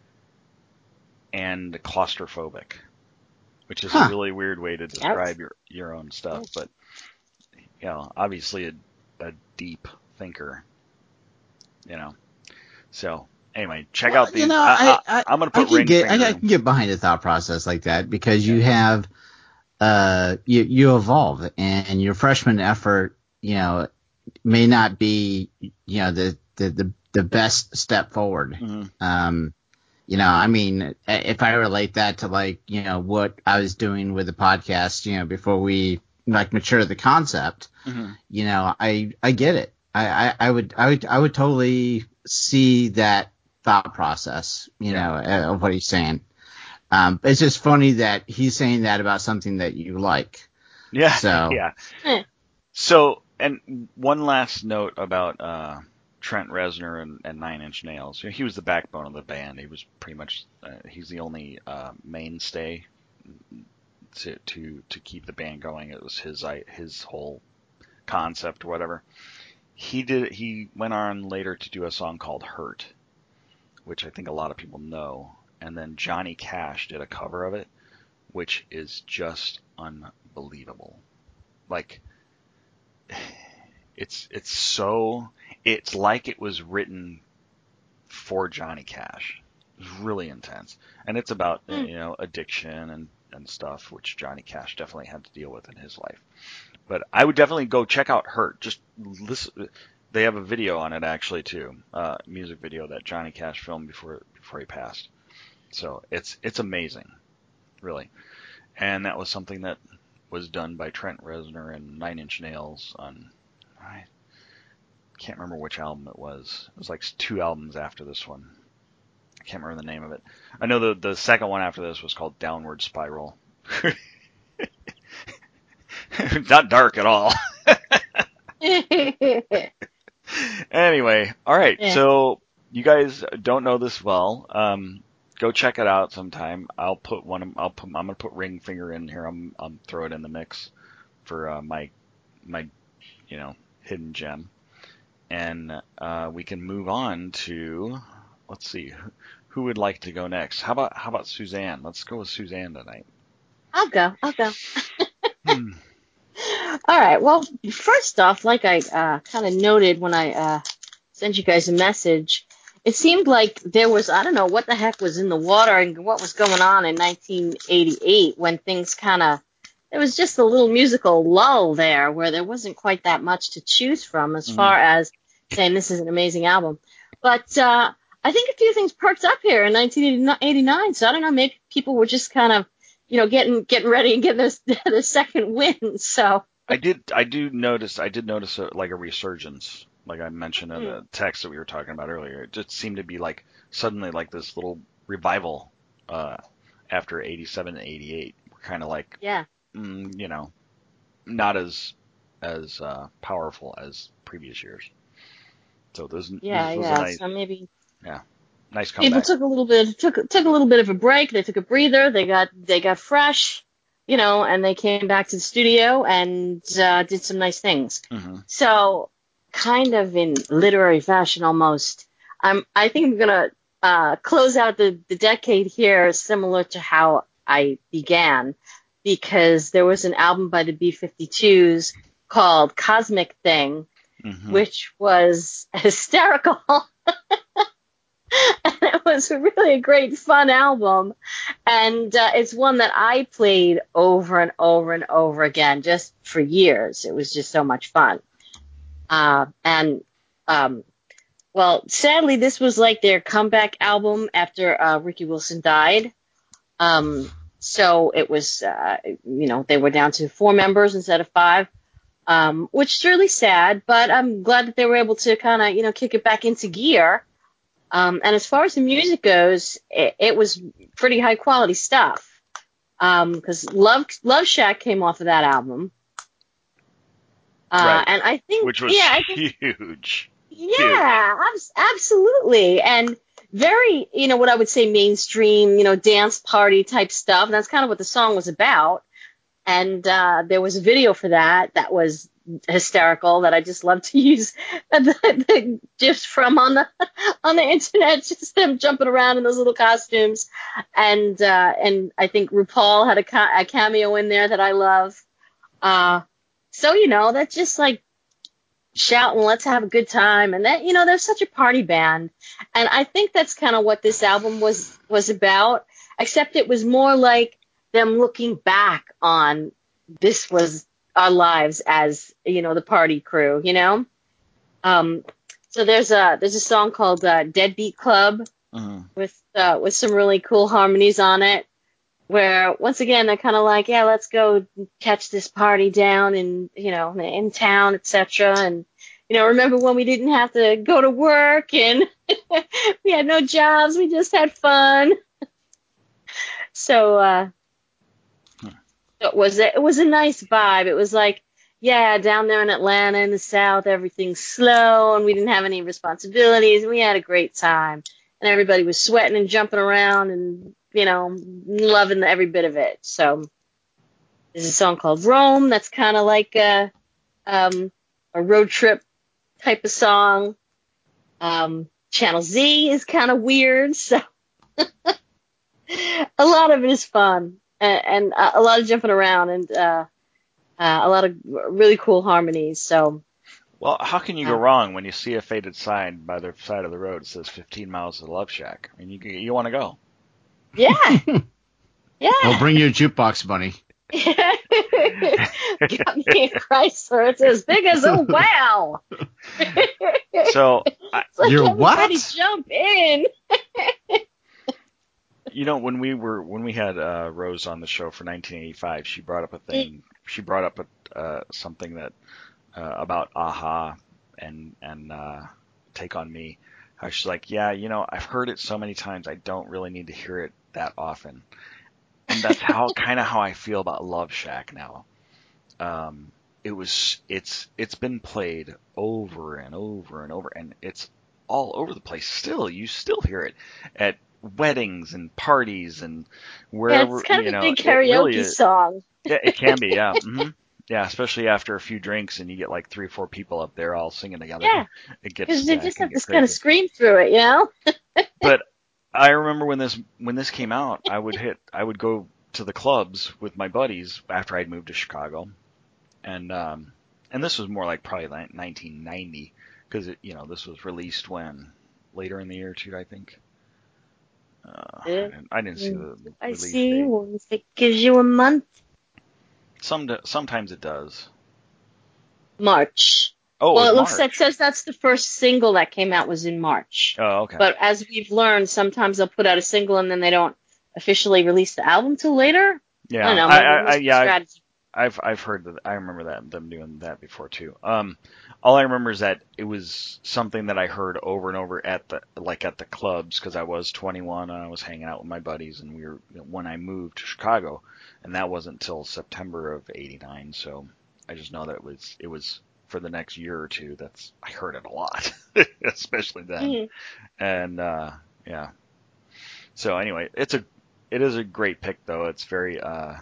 and claustrophobic, which is
Huh.
a really weird way to describe your your own stuff. But you know, obviously a, a deep thinker, you know. So anyway, check
Well,
out these.
You know,
I,
I, I,
I'm gonna
I
put
can
ring
get,
finger.
I, I can get behind a thought process like that because you have, uh, you you evolve, and your freshman effort, you know, may not be, you know, the the the, the best step forward.
Mm-hmm.
Um, you know, I mean, if I relate that to like, you know, what I was doing with the podcast, you know, before we like mature the concept,
Mm-hmm.
you know, I I get it. I, I, I would I would I would totally see that thought process, you
Yeah.
know, uh, of what he's saying. Um, it's just funny that he's saying that about something that you like.
Yeah,
So
yeah. So, and one last note about uh, Trent Reznor and, and Nine Inch Nails. He was the backbone of the band. He was pretty much uh, he's the only uh, mainstay to to to keep the band going. It was his his whole concept or whatever. He did. He went on later to do a song called "Hurt," which I think a lot of people know. And then Johnny Cash did a cover of it, which is just unbelievable. Like, it's it's so it's like it was written for Johnny Cash. It's really intense, and it's about
Mm.
you know addiction and and stuff, which Johnny Cash definitely had to deal with in his life. But I would definitely go check out "Hurt." Just listen. They have a video on it actually too, uh, music video that Johnny Cash filmed before before he passed. So it's it's amazing, really. And that was something that was done by Trent Reznor and Nine Inch Nails on, I can't remember which album it was. It was like two albums after this one. I can't remember the name of it. I know the the second one after this was called Downward Spiral. Not dark at all. Anyway, all right.
Yeah.
So you guys don't know this well. Um, go check it out sometime. I'll put one. I'll put. I'm gonna put Ring Finger in here. I'm. I'm throw it in the mix for uh, my my you know hidden gem, and uh, we can move on to. Let's see. Who, who would like to go next? How about How about Suzanne? Let's go with Suzanne tonight.
I'll go. I'll go.
Hmm.
All right. Well, first off, like I uh, kind of noted when I uh, sent you guys a message, it seemed like there was, I don't know what the heck was in the water and what was going on in nineteen eighty-eight when things kind of, there was just a little musical lull there where there wasn't quite that much to choose from as
Mhm.
far as saying this is an amazing album. But uh, I think a few things perked up here in nineteen eighty-nine. So I don't know, maybe people were just kind of, you know, getting getting ready and getting this the second win. So
I did. I do notice. I did notice a, like a resurgence, like I mentioned in the text that we were talking about earlier. It just seemed to be like suddenly like this little revival uh, after eighty-seven and eighty-eight. We're kind of like,
yeah,
mm, you know, not as as uh, powerful as previous years. So this,
yeah,
this was
yeah.
a nice,
So maybe
yeah, nice
people
comeback.
took a little bit took took a little bit of a break. They took a breather. They got they got fresh, you know, and they came back to the studio and uh, did some nice things.
Mm-hmm.
So, kind of in literary fashion, almost. I'm I think I'm gonna uh, close out the the decade here similar to how I began, because there was an album by the B fifty-twos called Cosmic Thing,
Mm-hmm.
which was hysterical. And it was really a great, fun album. And uh, it's one that I played over and over and over again just for years. It was just so much fun. Uh, and, um, well, sadly, this was like their comeback album after uh, Ricky Wilson died. Um, so it was, uh, you know, they were down to four members instead of five, um, which is really sad. But I'm glad that they were able to kind of, you know, kick it back into gear. Um, and as far as the music goes, it, it was pretty high quality stuff. Because um, Love Love Shack came off of that album. Uh,
right.
And I think,
Which was
yeah, I think,
huge.
yeah, abs- absolutely. And very, you know, what I would say mainstream, you know, dance party type stuff. And that's kind of what the song was about. And uh, there was a video for that that was hysterical that I just love to use the, the gifs from on the on the internet, just them jumping around in those little costumes. And uh, and I think RuPaul had a, ca- a cameo in there that I love. Uh, so, you know, that's just like shouting, let's have a good time. And that, you know, they're such a party band. And I think that's kind of what this album was was about, except it was more like them looking back on this was our lives as, you know, the party crew, you know? Um, so there's a there's a song called uh, Deadbeat Club
Mm-hmm.
with uh, with some really cool harmonies on it, where once again they're kind of like, yeah, let's go catch this party down in, you know, in town, et cetera. And, you know, remember when we didn't have to go to work and we had no jobs, we just had fun. So, uh, it was a, it was a nice vibe. It was like, yeah, down there in Atlanta in the South, everything's slow and we didn't have any responsibilities. And we had a great time and everybody was sweating and jumping around and, you know, loving every bit of it. So there's a song called Rome that's kind of like a, um, a road trip type of song. Um, Channel Z is kind of weird. So a lot of it is fun. And, and uh, a lot of jumping around and uh, uh, a lot of really cool harmonies. So,
Well, how can you go
uh,
wrong when you see a faded sign by the side of the road that says fifteen miles to the Love Shack? I mean, you you want to go.
yeah, yeah.
Well, bring your jukebox, bunny.
Got me a Chrysler. It's as big as a wow.
So, I,
It's like
You're
everybody
what?
jump in.
you know, when we were when we had uh, Rose on the show for nineteen eighty-five, she brought up a thing. She brought up a, uh, something that uh, about Aha and and uh, Take on Me. How she's like, yeah, you know, I've heard it so many times, I don't really need to hear it that often. And that's how kind of how I feel about Love Shack now. Um, it was it's it's been played over and over and over, and it's all over the place. Still, you still hear it at weddings and parties and
Yeah,
wherever,
it's kind
you
of a
know.
big
It really
karaoke
is.
song.
Yeah, it can be. Yeah. hmm Yeah, especially after a few drinks and you get like three or four people up there all singing together.
Yeah,
It gets
because they
yeah, it
just
can
have
get
to kind of
crazy.
scream through it, you know?
But I remember when this when this came out, I would hit I would go to the clubs with my buddies after I'd moved to Chicago, and um, and this was more like probably like nineteen ninety because you know this was released when later in the year too, I think. Uh, I,
Yeah.
didn't, I didn't see the
I
release
see.
date.
Well, it gives you a month.
Some sometimes it does.
March.
Oh, it
Well,
was
it looks
March.
that says that's the first single that came out was in March.
Oh, okay.
But as we've learned, sometimes they'll put out a single and then they don't officially release the album till later.
Yeah,
I don't know.
I,
Maybe
I,
it
I
must be
yeah, I've,
strategy.
I've I've heard that. I remember that them doing that before too. Um, all I remember is that it was something that I heard over and over at the like at the clubs because I was twenty-one and I was hanging out with my buddies and we were when I moved to Chicago, and that wasn't until September of eighty-nine. So I just know that it was it was for the next year or two. That's I heard it a lot, especially then.
Mhm.
And uh, yeah. So anyway, it's a it is a great pick though. It's very uh.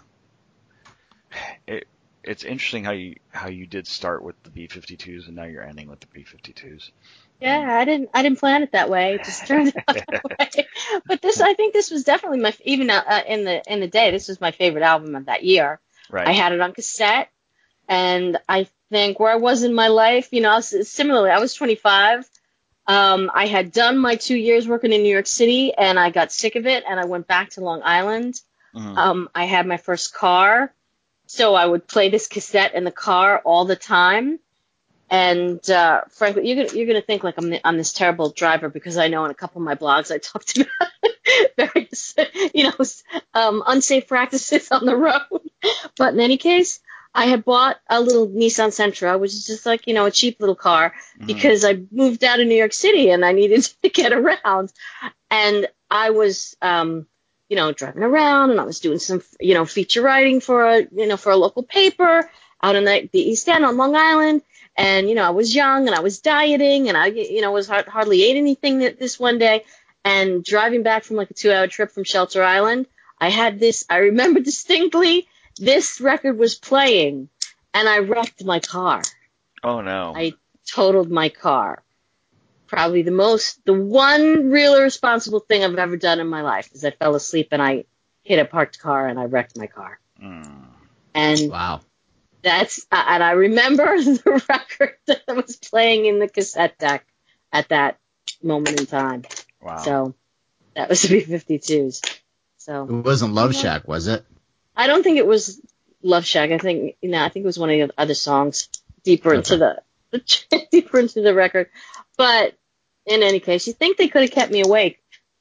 It, it's interesting how you how you did start with the B fifty-twos and now you're ending with the B fifty-twos.
Yeah,
And
I didn't I didn't plan it that way. It just turned out that way. But this, I think this was definitely my even uh, uh, in the in the day. This was my favorite album of that year. I
right,
had it on cassette, and I think where I was in my life, you know, I was, similarly, I was twenty-five. Um, I had done my two years working in New York City, and I got sick of it, and I went back to Long Island.
Mhm.
Um, I had my first car, so I would play this cassette in the car all the time. And uh, frankly, you're gonna, you're gonna think like I'm the, I'm this terrible driver, because I know in a couple of my blogs I talked about various, you know, um, unsafe practices on the road. But in any case, I had bought a little Nissan Sentra, which is just like, you know, a cheap little car,
Mhm.
because I moved out of New York City and I needed to get around. And I was, um, you know, driving around, and I was doing some, you know, feature writing for a, you know, for a local paper out in the, the East End on Long Island. And, you know, I was young and I was dieting, and I, you know, was hard, hardly ate anything that, this one day. And driving back from like a two hour trip from Shelter Island, I had this, I remember distinctly, this record was playing, and I wrecked my car.
Oh no.
I totaled my car. Probably the most, the one real irresponsible thing I've ever done in my life is I fell asleep and I hit a parked car and I wrecked my car.
Mm.
And
Wow.
that's, uh, and I remember the record that was playing in the cassette deck at that moment in time.
Wow.
So that was the B fifty-twos. So
It wasn't Love Shack, was it?
I don't think it was Love Shack. I think, you know, I think it was one of the other songs deeper
Okay.
into the, the deeper into the record. But in any case, you think they could have kept me awake?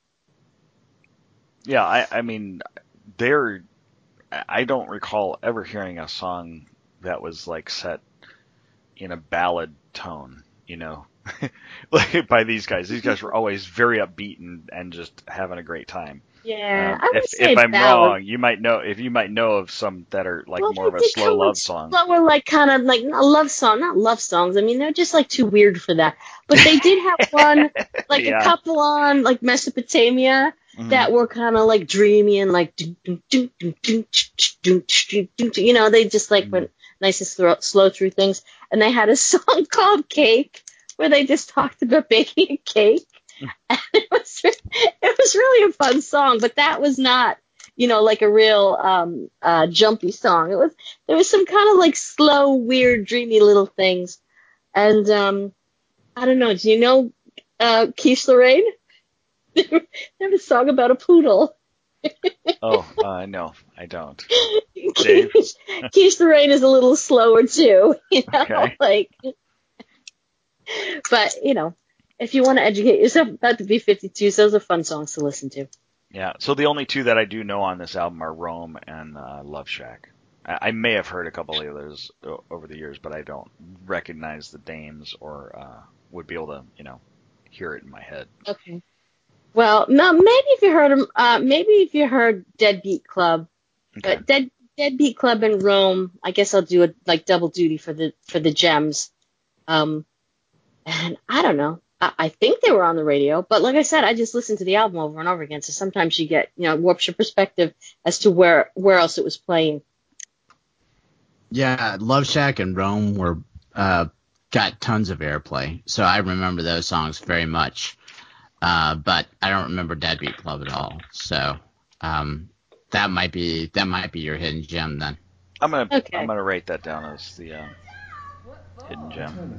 Yeah, I, I mean, they're. I don't recall ever hearing a song that was like set in a ballad tone, you know, like by these guys. These guys were always very upbeat and, and just having a great time.
Yeah,
Um,
I would
if
say
if I'm
ballad.
wrong, you might know if you might know of some that are like
Well,
more of
they
a
did
slow
come
love
with
song.
slower, like kind of like a love song, not love songs. I mean, they're just like too weird for that. But they did have one, like
Yeah.
a couple on like Mesopotamia
Mhm.
that were kind of like dreamy and like, dun, dun, dun, dun, dun, ch, dun, ch, dun, dun, dun. You know, they just like went nice and slow, slow through things. And they had a song called Cake where they just talked about baking a cake. And it was re- it was really a fun song, but that was not, you know, like a real um uh jumpy song. It was there was some kind of like slow, weird, dreamy little things. And um I don't know, do you know uh Keith Lorraine? They have a song about a poodle.
Oh, uh, no, I don't. Dave?
Keith, Keith Lorraine is a little slower too, you know,
Okay.
like, but you know, if you want to educate yourself about the B fifty-twos, those are fun songs to listen to.
Yeah. So the only two that I do know on this album are Rome and uh, Love Shack. I, I may have heard a couple of others o- over the years, but I don't recognize the names or uh, would be able to, you know, hear it in my head.
Okay. Well, no, maybe if you heard him, uh, maybe if you heard Deadbeat Club,
Okay.
but Dead Deadbeat Club in Rome, I guess I'll do a like double duty for the for the gems. Um, and I don't know. I, I think they were on the radio, but like I said, I just listened to the album over and over again. So sometimes you get, you know, warps your perspective as to where where else it was playing.
Yeah, Love Shack and Rome were uh, got tons of airplay, so I remember those songs very much. Uh, but I don't remember Deadbeat Club at all. So um, that might be that might be your hidden gem then.
I'm gonna
Okay.
I'm gonna write that down as the uh, hidden gem.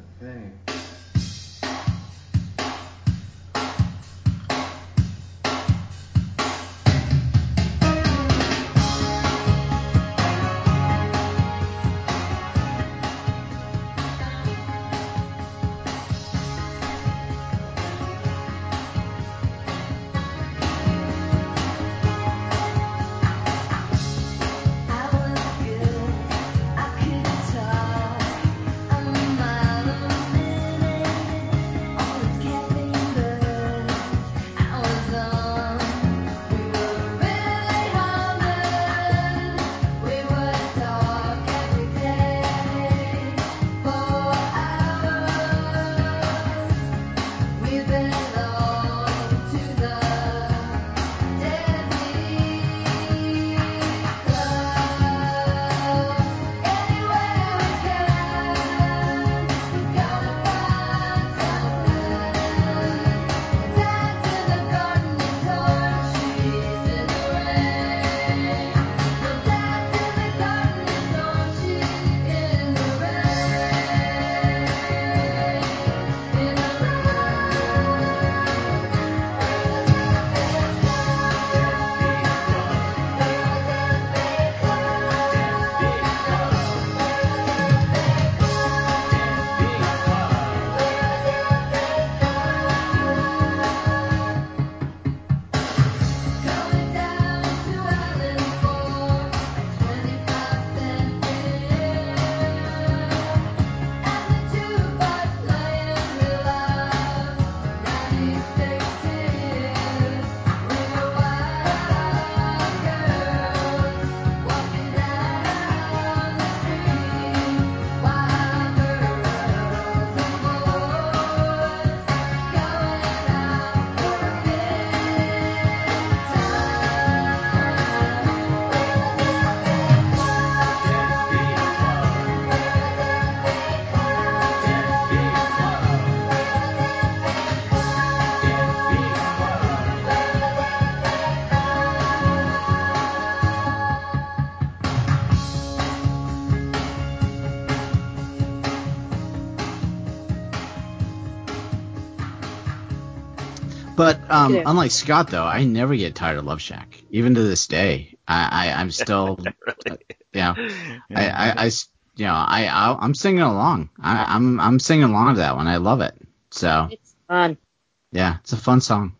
But um,
Yeah.
unlike Scott, though, I never get tired of Love Shack. Even to this day, I, I I'm still, uh, you know, I, I, I s- you know, I, I I'm singing along. I, I'm I'm singing along to that one. I love it. So
It's fun.
yeah, it's a fun song.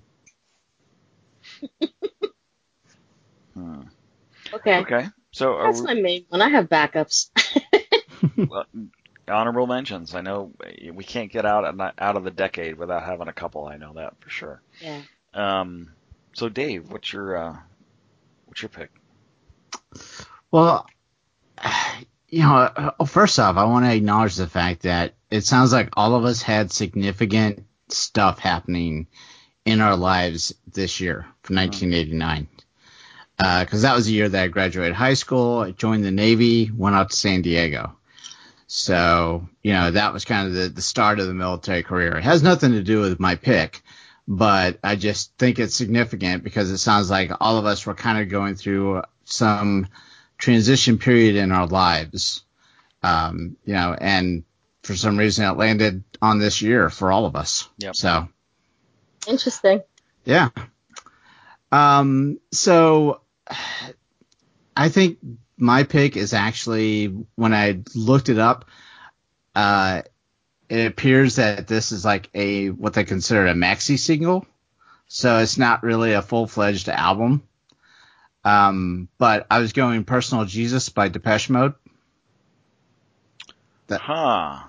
Hmm.
Okay.
Okay. So are
That's
we,
my main one. I have backups.
well, honorable mentions. I know we can't get out of, out of the decade without having a couple. I know that for sure.
Yeah.
Um. So Dave, what's your uh, what's your pick?
Well, you know, uh, first off, I want to acknowledge the fact that it sounds like all of us had significant stuff happening in our lives this year for nineteen eighty-nine. Because uh, that was the year that I graduated high school, I joined the Navy, went out to San Diego. So, you know, that was kind of the, the start of the military career. It has nothing to do with my pick, but I just think it's significant because it sounds like all of us were kind of going through some transition period in our lives. Um, you know, and for some reason it landed on this year for all of us.
Yep.
So,
Interesting.
yeah. Um, so I think my pick is actually, when I looked it up, uh, it appears that this is like a, what they consider a maxi single. So it's not really a full-fledged album. Um, but I was going Personal Jesus by Depeche Mode. That,
Huh.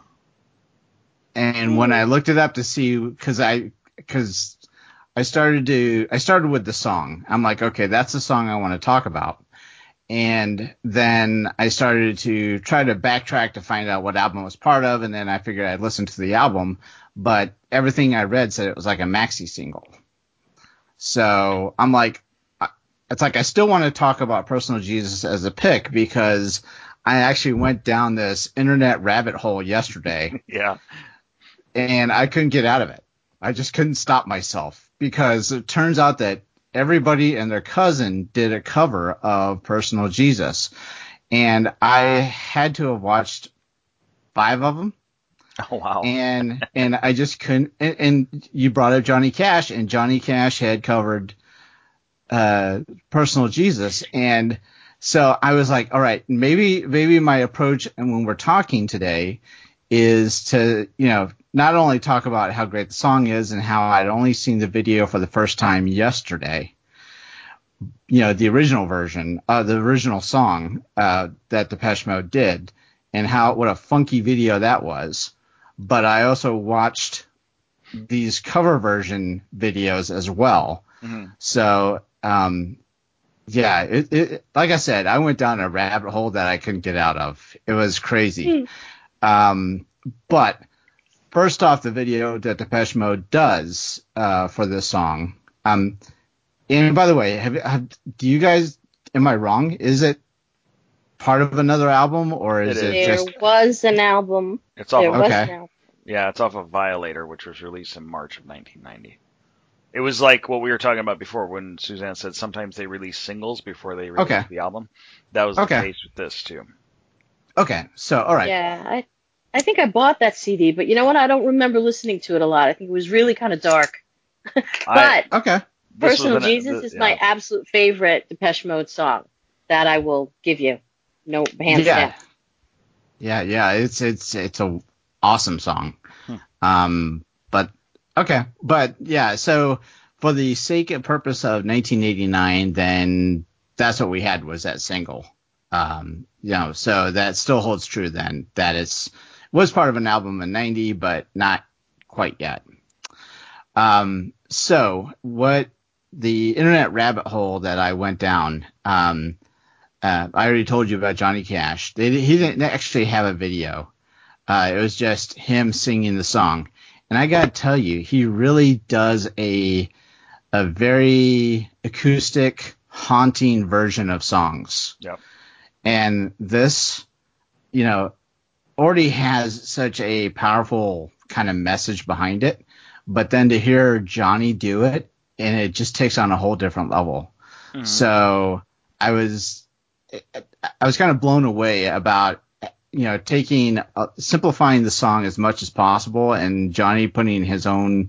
and when I looked it up to see, cause I, cause I started to, I started with the song. I'm like, okay, that's the song I want to talk about. And then I started to try to backtrack to find out what album it was part of. And then I figured I'd listen to the album, but everything I read said it was like a maxi single. So I'm like, it's like I still want to talk about Personal Jesus as a pick because I actually went down this internet rabbit hole yesterday.
Yeah.
And I couldn't get out of it. I just couldn't stop myself because it turns out that everybody and their cousin did a cover of Personal Jesus. And I had to have watched five of them.
Oh, wow.
And, and I just couldn't, and, and you brought up Johnny Cash, and Johnny Cash had covered, uh, Personal Jesus. And so I was like, all right, maybe, maybe my approach, and when we're talking today, is to, you know, not only talk about how great the song is and how I'd only seen the video for the first time yesterday, you know, the original version, uh, the original song, uh, that Depeche Mode did, and how, what a funky video that was. But I also watched these cover version videos as well.
Mm-hmm.
So, um, yeah, it, it, like I said, I went down a rabbit hole that I couldn't get out of. It was crazy. Um, but first off, the video that Depeche Mode does, uh, for this song, um, and by the way, have, have do you guys, am I wrong? Is it part of another album, or is
It
it,
is.
There
just,
was an album.
It's off
There
of,
was
Okay.
an album.
yeah, it's off of Violator, which was released in March of nineteen ninety. It was like what we were talking about before when Suzanne said sometimes they release singles before they release
Okay.
the album. That was
Okay.
the case with this too.
okay, so, all right.
Yeah, I, I think I bought that C D, but you know what? I don't remember listening to it a lot. I think it was really kind of dark.
I,
But
Okay.
this was
Personal
an-
Jesus
the-
is
yeah.
my absolute favorite Depeche Mode song. That I will give you. No, hands
yeah.
down.
Yeah, yeah, it's, it's, it's a awesome song.
Hmm.
Um, but, okay. But, yeah, so for the sake and purpose of nineteen eighty-nine, then that's what we had was that single. Um, you know, so that still holds true then, that it's, was part of an album in ninety, but not quite yet. Um, so what the internet rabbit hole that I went down, um, uh, I already told you about Johnny Cash. They, he didn't actually have a video. Uh, it was just him singing the song. And I gotta tell you, he really does a, a very acoustic, haunting version of songs.
Yep.
And this, you know, already has such a powerful kind of message behind it. But then to hear Johnny do it, and it just takes on a whole different level.
Mhm.
So I was, I was kind of blown away about, you know, taking, uh, simplifying the song as much as possible, and Johnny putting his own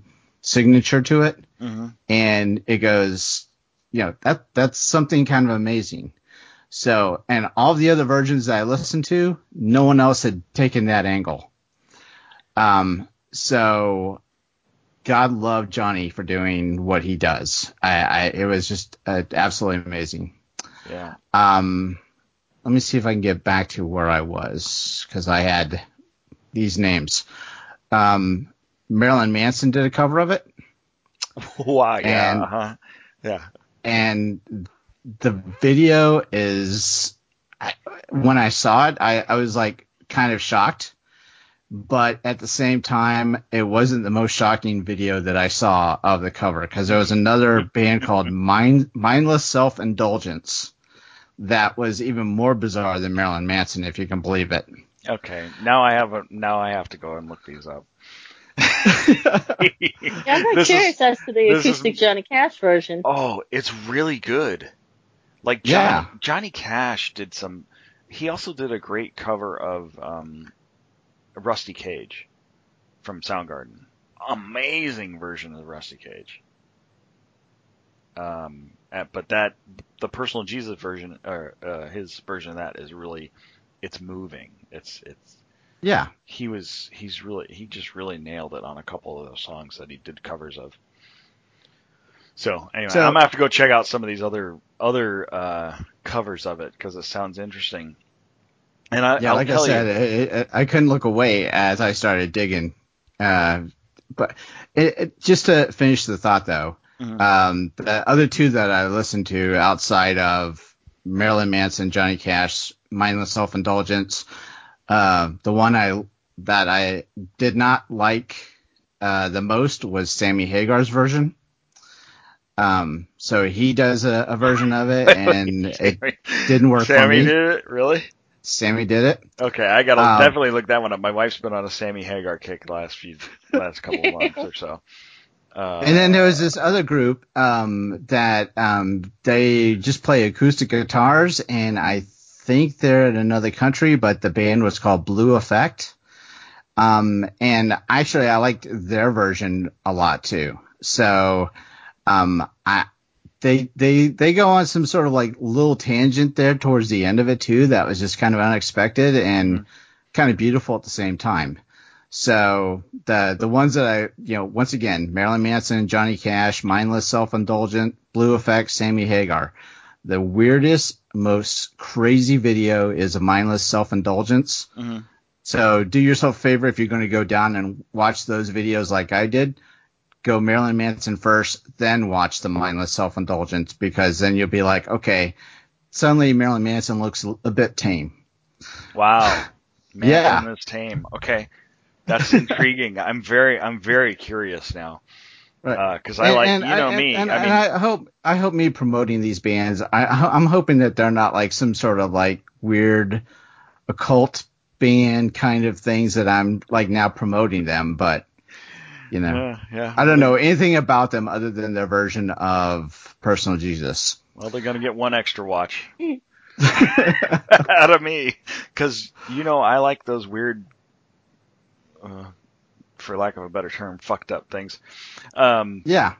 signature to it,
Mm-hmm.
and it goes, you know, that that's something kind of amazing. So, and all the other versions that I listened to, no one else had taken that angle. Um, so God love Johnny for doing what he does. I, I it was just uh, absolutely amazing.
Yeah.
Um, let me see if I can get back to where I was, because I had these names. Um, Marilyn Manson did a cover of it.
Wow. Yeah.
And,
Uh-huh. Yeah.
and the video is, I, when I saw it, I, I was like kind of shocked, but at the same time, it wasn't the most shocking video that I saw of the cover, because there was another band called Mind, Mindless Self-Indulgence that was even more bizarre than Marilyn Manson, if you can believe it.
Okay. Now I have a, now I have to go and look these up.
Yeah, I'm very
This
curious
is-
as to the
this is-
acoustic Johnny Cash version.
Oh, it's really good. Like
Yeah.
Johnny, Johnny Cash did some. He also did a great cover of um, Rusty Cage from Soundgarden. Amazing version of Rusty Cage. Um, uh, but that the Personal Jesus version, or uh, his version of that is really, it's moving. It's it's
Yeah.
he was he's really he just really nailed it on a couple of those songs that he did covers of. So anyway,
So-
I'm gonna have to go check out some of these other other uh, covers of it because it sounds interesting. And I,
Yeah,
I'll
like I
tell
said,
you,
it, it, I couldn't look away as I started digging. Uh, but it, it, just to finish the thought, though,
Mhm.
um, the other two that I listened to outside of Marilyn Manson, Johnny Cash, Mindless Self-Indulgence, uh, the one I that I did not like uh, the most was Sammy Hagar's version. Um, so he does a, a version of it, and it didn't work for
Sammy
me.
did it, really?
Sammy did it.
Okay, I gotta
Um,
definitely look that one up. My wife's been on a Sammy Hagar kick the last few, last couple of months or so. Uh,
And then there was this other group um, that um, they just play acoustic guitars, and I think they're in another country, but the band was called Blue Effect. Um, and actually, I liked their version a lot too. So um, I they they they go on some sort of like little tangent there towards the end of it too. That was just kind of unexpected and
Mhm.
kind of beautiful at the same time. So the the ones that I, you know, once again, Marilyn Manson, Johnny Cash, Mindless Self-Indulgent, Blue Effect, Sammy Hagar. The weirdest, most crazy video is a Mindless Self-Indulgence.
Mhm.
So do yourself a favor if you're going to go down and watch those videos like I did. Go Marilyn Manson first, then watch the Mindless Self-Indulgence, because then you'll be like, okay, suddenly Marilyn Manson looks a bit tame.
Wow,
Yeah.
Manson is tame. Okay, that's intriguing. I'm very, I'm very curious now.
Right.
Because I like, you know
I,
me.
And,
I
and
mean,
I hope I hope me promoting these bands. I, I'm hoping that they're not like some sort of like weird occult band kind of things that I'm like now promoting them. But you know,
yeah, yeah.
I don't know anything about them other than their version of Personal Jesus.
Well, they're gonna get one extra watch out of me, because you know I like those weird, uh, for lack of a better term, fucked up things. Um,
Yeah,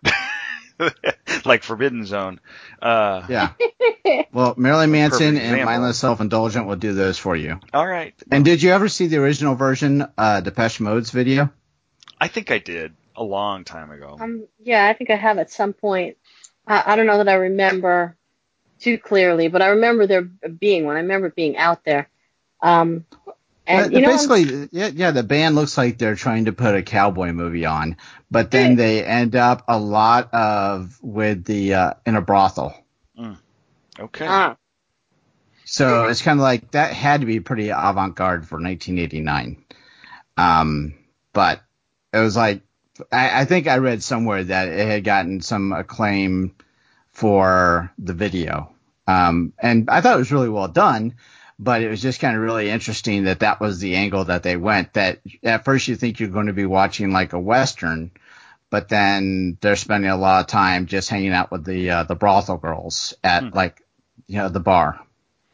like Forbidden Zone. Uh,
yeah. Well, Marilyn
Perfect
Manson and
example.
Mindless Self-Indulgent will do those for you.
all right.
And did you ever see the original version, uh, Depeche Mode's video?
I think I did a long time ago.
Um, yeah, I think I have at some point. I, I don't know that I remember too clearly, but I remember there being one. I remember it being out there. Um, and
Uh,
you know,
basically, yeah, yeah, the band looks like they're trying to put a cowboy movie on, but then they end up a lot of with the uh, in a brothel.
Okay.
ah,
So it's kind of like that had to be pretty avant-garde for nineteen eighty-nine. Um, but it was like I, I think I read somewhere that it had gotten some acclaim for the video, um, and I thought it was really well done. But it was just kind of really interesting that that was the angle that they went. That at first you think you're going to be watching like a Western, but then they're spending a lot of time just hanging out with the uh, the brothel girls at
Hmm.
like you know the bar.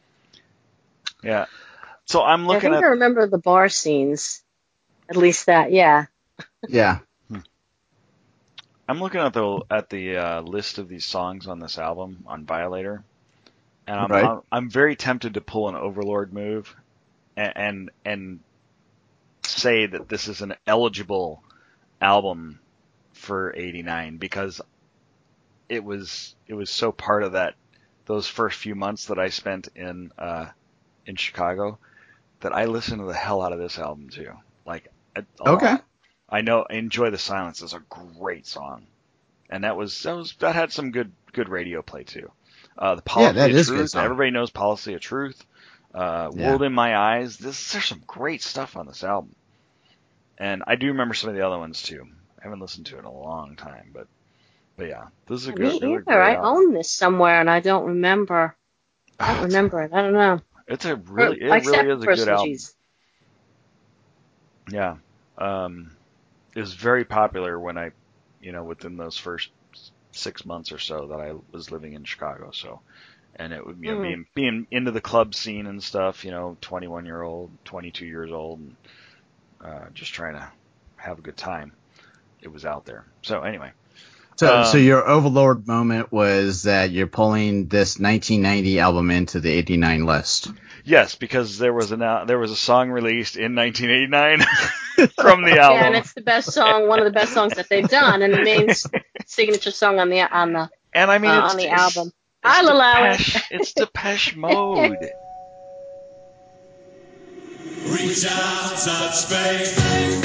Yeah. So I'm
I
looking
think
at.
I remember the bar scenes. At least that, yeah.
Yeah.
I'm looking at the at the uh, list of these songs on this album on Violator, and I'm
Right.
I'm, I'm very tempted to pull an Overlord move, and, and and say that this is an eligible album for eighty-nine because it was it was so part of that those first few months that I spent in uh, in Chicago that I listened to the hell out of this album too. Like a, a
Okay.
lot. I know Enjoy the Silence is a great song, and that was that was that had some good good radio play too. Uh, the Policy
Yeah, that
of
is a good
Truth,
song.
everybody knows Policy of Truth. Uh,
Yeah.
World in My Eyes. This there's some great stuff on this album, and I do remember some of the other ones too. I haven't listened to it in a long time, but but yeah, this is a
Me
good. This is a
either.
great
I
album.
own this somewhere and I don't remember. I don't remember it. I don't know.
It's a really,
Or-
it really is a good album.
Geez.
Yeah. Um, it was very popular when I, you know, within those first six months or so that I was living in Chicago. So, and it would, you know,
Mhm.
being, being into the club scene and stuff, you know, twenty-one year old, twenty-two years old, and, uh, just trying to have a good time. It was out there. So anyway.
So,
Um,
so your Overlord moment was that you're pulling this nineteen ninety album into the eighty-nine list.
Yes, because there was an, uh, there was a song released in nineteen eighty-nine from the album.
Yeah, and it's the best song, one of the best songs that they've done, and the main s- signature song on the on the
And I mean,
uh,
it's,
on the
it's,
album.
It's
I'll allow it.
Depeche, it's Depeche Mode.
Reach out, touch faith.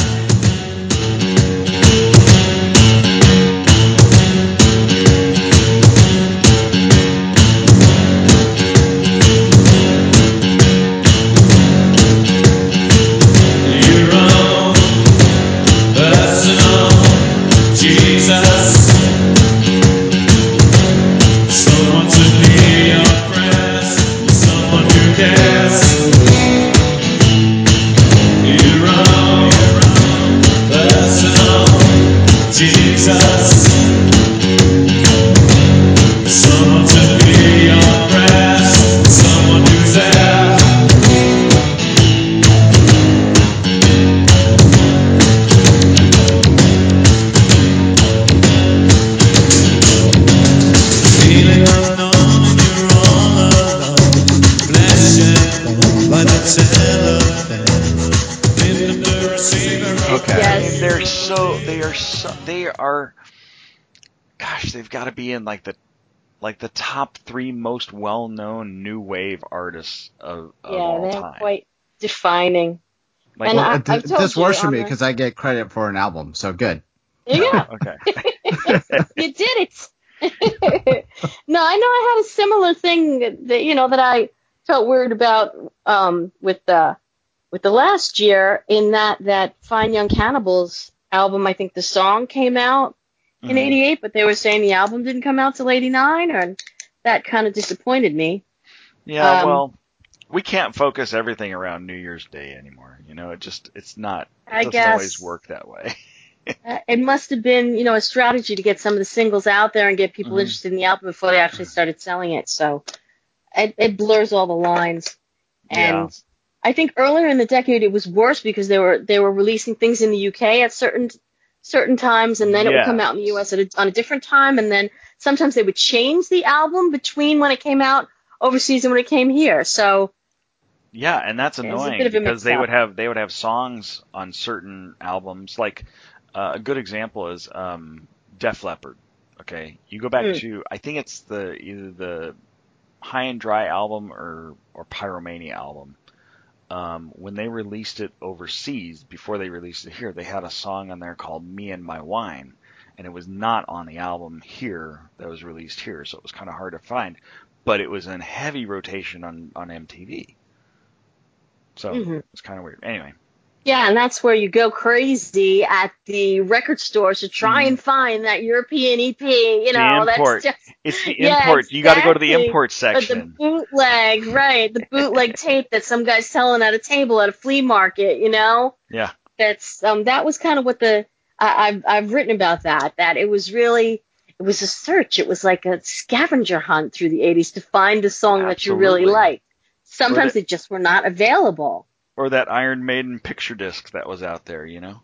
Your own personal Jesus. Someone to hear your prayers. Someone who cares. Your own personal Jesus. Someone to hear your prayers. Someone who's there. Feeling unknown, you're all alone. Flesh and bone by the telephone. Lift up the receiver.
Okay.
Yes.
I mean, they're so, they are so, they are, gosh, they've got to be in like the, like the top three most well-known new wave artists of, of
Yeah,
all
they're
time.
quite defining.
Like,
And
Well,
I-
uh, th-
I've told
this
you
works for
on
me
the-
because I get credit for an album, so good.
There you go.
okay.
You did it. No, I know I had a similar thing that, that you know that I felt weird about um, with the with the last year in that that Fine Young Cannibals album. I think the song came out in
Mhm.
eighty-eight, but they were saying the album didn't come out till eighty-nine, and that kind of disappointed me.
Yeah,
Um,
well, we can't focus everything around New Year's Day anymore. You know, it just, it's not, it
I
doesn't
guess
always work that way.
uh, it must have been, you know, a strategy to get some of the singles out there and get people
Mhm.
interested in the album before they actually started selling it. So it, it blurs all the lines. And
Yeah.
I think earlier in the decade it was worse because they were they were releasing things in the U K at certain certain times, and then it would come out in the U S at a, on a different time, and then sometimes they would change the album between when it came out overseas and when it came here. So
Yeah, and that's
There's a
annoying
bit of a
because they
mix-up.
would have they would have songs on certain albums. Like uh, a good example is um, Def Leppard. Okay, you go back
Mm.
to I think it's the either the High and Dry album or or Pyromania album. Um, when they released it overseas, before they released it here, they had a song on there called "Me and My Wine," and it was not on the album here that was released here, so it was kind of hard to find. But it was in heavy rotation on on M T V. So
Mhm.
it's kind of weird. Anyway,
yeah, and that's where you go crazy at the record stores to try
Mhm.
and find that European E P. You
the
know,
import.
that's just
It's the
Yeah,
import. You got to go to the
exactly.
import
But the
section.
bootleg, right? The bootleg tape that some guy's selling at a table at a flea market. You know,
Yeah.
that's um that was kind of what the I, I've I've written about that. That it was really it was a search. It was like a scavenger hunt through the eighties to find a song that you really
Absolutely.
liked. Sometimes
that-
they just were not available.
Or that Iron Maiden picture disc that was out there, you know?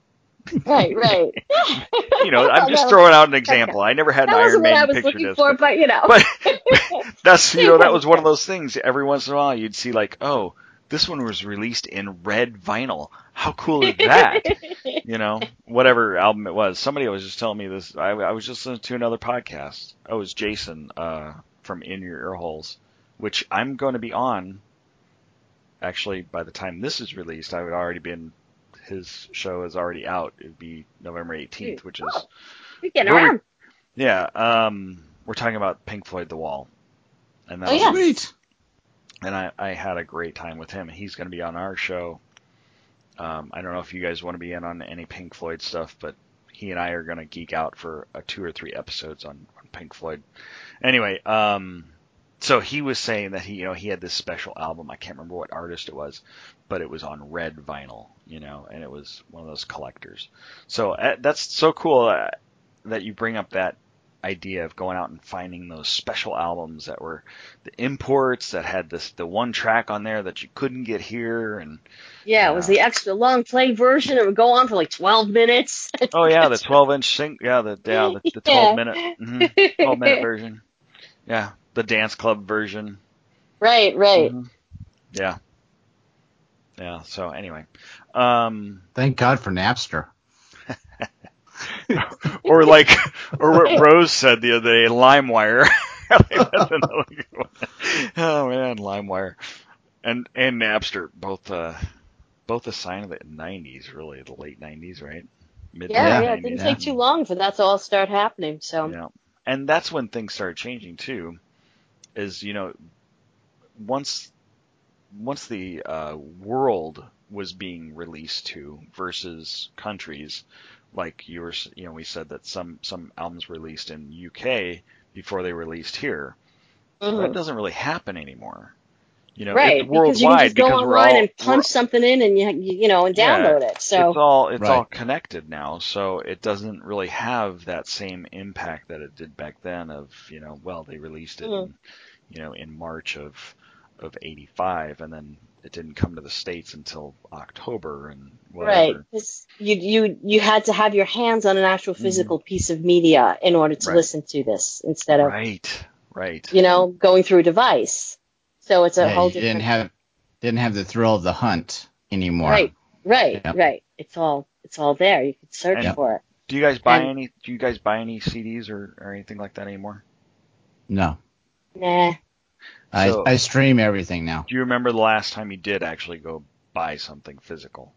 Right, right.
You know, I'm just
No,
throwing out an example. I never had an
that wasn't
Iron
what I
Maiden
was
picture
looking
disc,
for,
but,
but you know.
but that's, you know, that
Same
was one of
thing.
those things. Every once in a while, you'd see like, oh, this one was released in red vinyl. How cool is that? You know, whatever album it was. Somebody was just telling me this. I, I was just listening to another podcast. Oh, it was Jason uh, from In Your Ear Holes, which I'm going to be on. Actually, by the time this is released, I would already been. His show is already out. It would be November eighteenth, which is
Oh, you're getting
where we-
around.
yeah. Um, we're talking about Pink Floyd, The Wall, and
Oh,
that'll
yeah.
be-
Sweet.
and I, I had a great time with him. He's going to be on our show. Um, I don't know if you guys want to be in on any Pink Floyd stuff, but he and I are going to geek out for a two or three episodes on, on Pink Floyd. Anyway, um, so he was saying that he, you know, he had this special album. I can't remember what artist it was, but it was on red vinyl, you know, and it was one of those collectors. So uh, that's so cool uh, that you bring up that idea of going out and finding those special albums that were the imports that had this the one track on there that you couldn't get here, and
Yeah, it was
uh,
the extra long play version. It would go on for like twelve minutes.
oh yeah, the twelve inch sync, yeah, the yeah the, the twelve minute, mm-hmm, twelve minute version, yeah, the dance club version,
Right, right.
mm-hmm. yeah, yeah. So anyway, um,
Thank God for Napster.
or like, or what Rose said the other day, LimeWire. That's another good one. Oh man, LimeWire and and Napster, both uh, both a sign of the nineties, really, the late nineties, right? Mid
Yeah,
Yeah,
yeah. It didn't
yeah.
take too long for that to all start happening. So,
Yeah, and that's when things started changing too. Is you know once once the uh, world was being released to versus countries, like you were, you know, we said that some some albums released in U K before they released here. Well, that
mhm.
doesn't really happen anymore. You know, it's
Right, because you can
worldwide
just go
because we're
online
all
and
we're
punch something in and you, you you know, and
yeah,
download it.
it's
So,
all it's all
Right.
connected now, so it doesn't really have that same impact that it did back then. Of you know, well, they released it
mhm.
in you know in March of of eighty-five, and then it didn't come to the States until October and
Right,
whatever.
'cause you you you had to have your hands on an actual
hmm
physical piece of media in order to
Right,
listen to this instead of,
right, right.
you know, going through a device. So it's a
Yeah,
whole
you didn't
different.
have didn't have the thrill of the hunt anymore.
Right, right,
Yep.
right. It's all it's all there. You could search
And
Yep.
for it.
do you guys buy
And
any? Do you guys buy any C Ds or, or anything like that anymore?
No.
nah.
I
So,
I stream everything now.
do you remember the last time you did actually go buy something physical?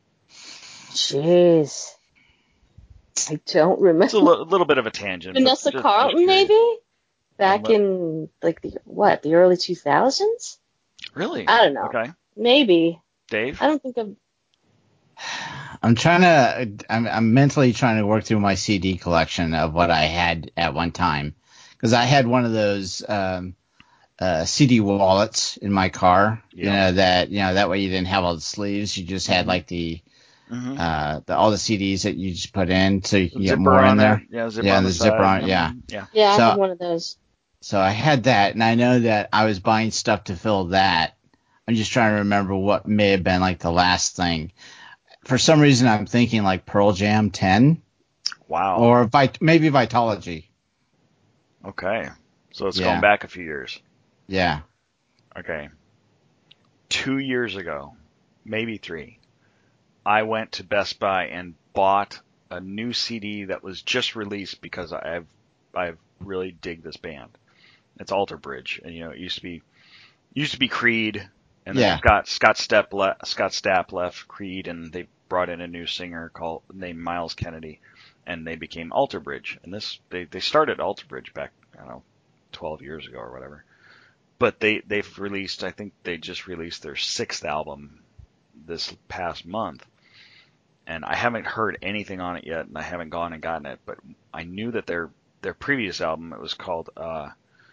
Jeez. I don't remember.
It's a li- little bit of a tangent, but
Vanessa
just, just
Carlton,
curious.
maybe? Back
What?
in, like, the, what, the early two thousands?
Really?
I don't know.
Okay.
Maybe.
Dave?
I don't think I've,
I'm trying to. I'm, I'm mentally trying to work through my C D collection of what I had at one time, because I had one of those um, uh, C D wallets in my car. You
Yeah.
know that you know that way you didn't have all the sleeves. You just had
Mhm.
like the
Mm-hmm.
uh the, all the C Ds that you just put in, so you can get
Zipper
more in
on
there.
it. Yeah, zipper
Yeah,
on
the
the
zipper
side.
on it. Yeah.
Mhm. Yeah.
yeah, I
So
had one of those.
so I had that, and I know that I was buying stuff to fill that. I'm just trying to remember what may have been like the last thing. For some reason, I'm thinking like Pearl Jam ten
Wow.
or Vit- maybe Vitology.
Okay. So it's
Yeah.
going back a few years.
Yeah.
Okay. Two years ago, maybe three, I went to Best Buy and bought a new C D that was just released because I've I've really dig this band. It's Alter Bridge, and you know it used to be used to be Creed, and then
Yeah.
Scott Scott Stapp le, Scott Stapp left Creed, and they brought in a new singer called named Miles Kennedy, and they became Alter Bridge. And this they they started Alter Bridge back I don't know twelve years ago or whatever. But they they've released I think they just released their sixth album this past month. And I haven't heard anything on it yet, and I haven't gone and gotten it. But I knew that their their previous album, it was called uh,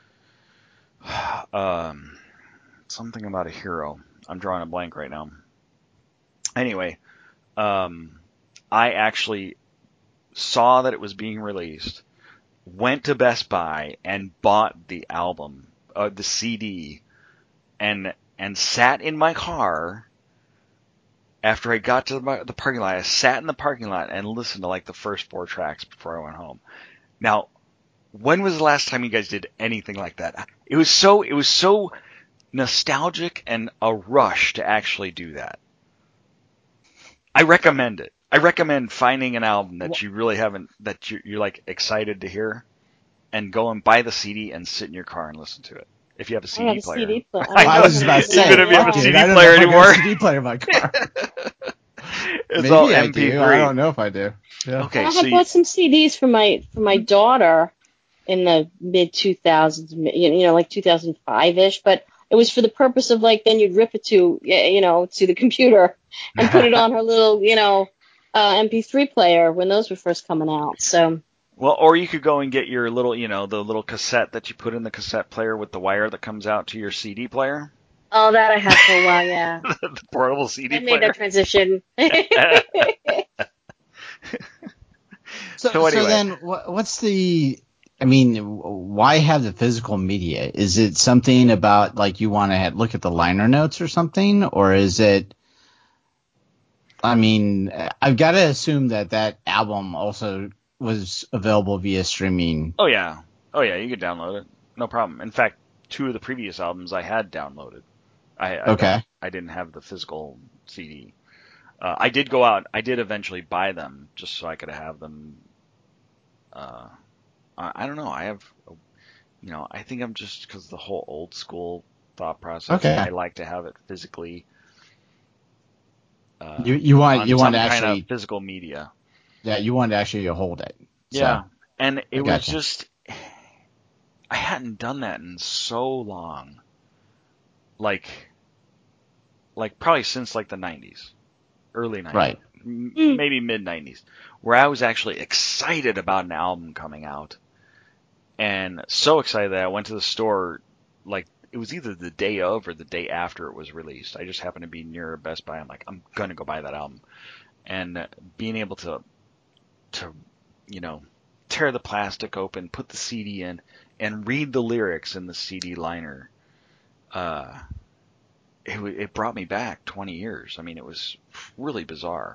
um, something about a hero. I'm drawing a blank right now. Anyway, um, I actually saw that it was being released, went to Best Buy and bought the album, uh, the C D, and and sat in my car after I got to the, the parking lot, I sat in the parking lot and listened to like the first four tracks before I went home. Now, when was the last time you guys did anything like that? It was so it was so nostalgic and a rush to actually do that. I recommend it. I recommend finding an album that you really haven't, that you're, you're like excited to hear, and go and buy the C D and sit in your car and listen to it. If you have a
I don't
C D
have a
player.
C D player.
I know.
I was just about to say,
Even if you have a
fuck,
C D
dude, I don't
player
know if I got
anymore.
a C D player in my car.
It's
Maybe
all
I
M P three.
do. I don't know if I do. Yeah.
Okay,
I
so
had
you,
bought some C Ds for my for my daughter in the mid two thousands, you know, like two thousand five ish. But it was for the purpose of like then you'd rip it to you know to the computer and put it on her little you know uh, M P three player when those were first coming out. So
well, or you could go and get your little, you know, the little cassette that you put in the cassette player with the wire that comes out to your C D player.
oh, that I had for a while, yeah.
The portable C D
I made
player.
that transition.
So,
So
so,
anyway.
then, wha- what's the? I mean, why have the physical media? Is it something about like you want to look at the liner notes or something, or is it? I mean, I've got to assume that that album also was available via streaming.
Oh yeah, oh yeah, you could download it, no problem. In fact, two of the previous albums I had downloaded. I, I
Okay.
don't- I didn't have the physical C D. Uh, I did go out. I did eventually buy them just so I could have them. Uh, I, I don't know. I have, you know, I think I'm just because the whole old school thought process.
Okay.
I like to have it physically. Uh,
You you want
on
you
some
want to
kind
actually
of physical media.
yeah you want to actually hold it. So,
Yeah, and it
I
was
gotcha.
just I hadn't done that in so long. Like, like probably since like the nineties, early nineties,
Right.
m-
Mm.
maybe mid nineties, where I was actually excited about an album coming out, and so excited that I went to the store. Like it was either the day of or the day after it was released. I just happened to be near Best Buy. I'm like, I'm gonna go buy that album, and being able to to you know tear the plastic open, put the C D in, and read the lyrics in the C D liner. Uh, it, it brought me back twenty years. I mean, it was really bizarre.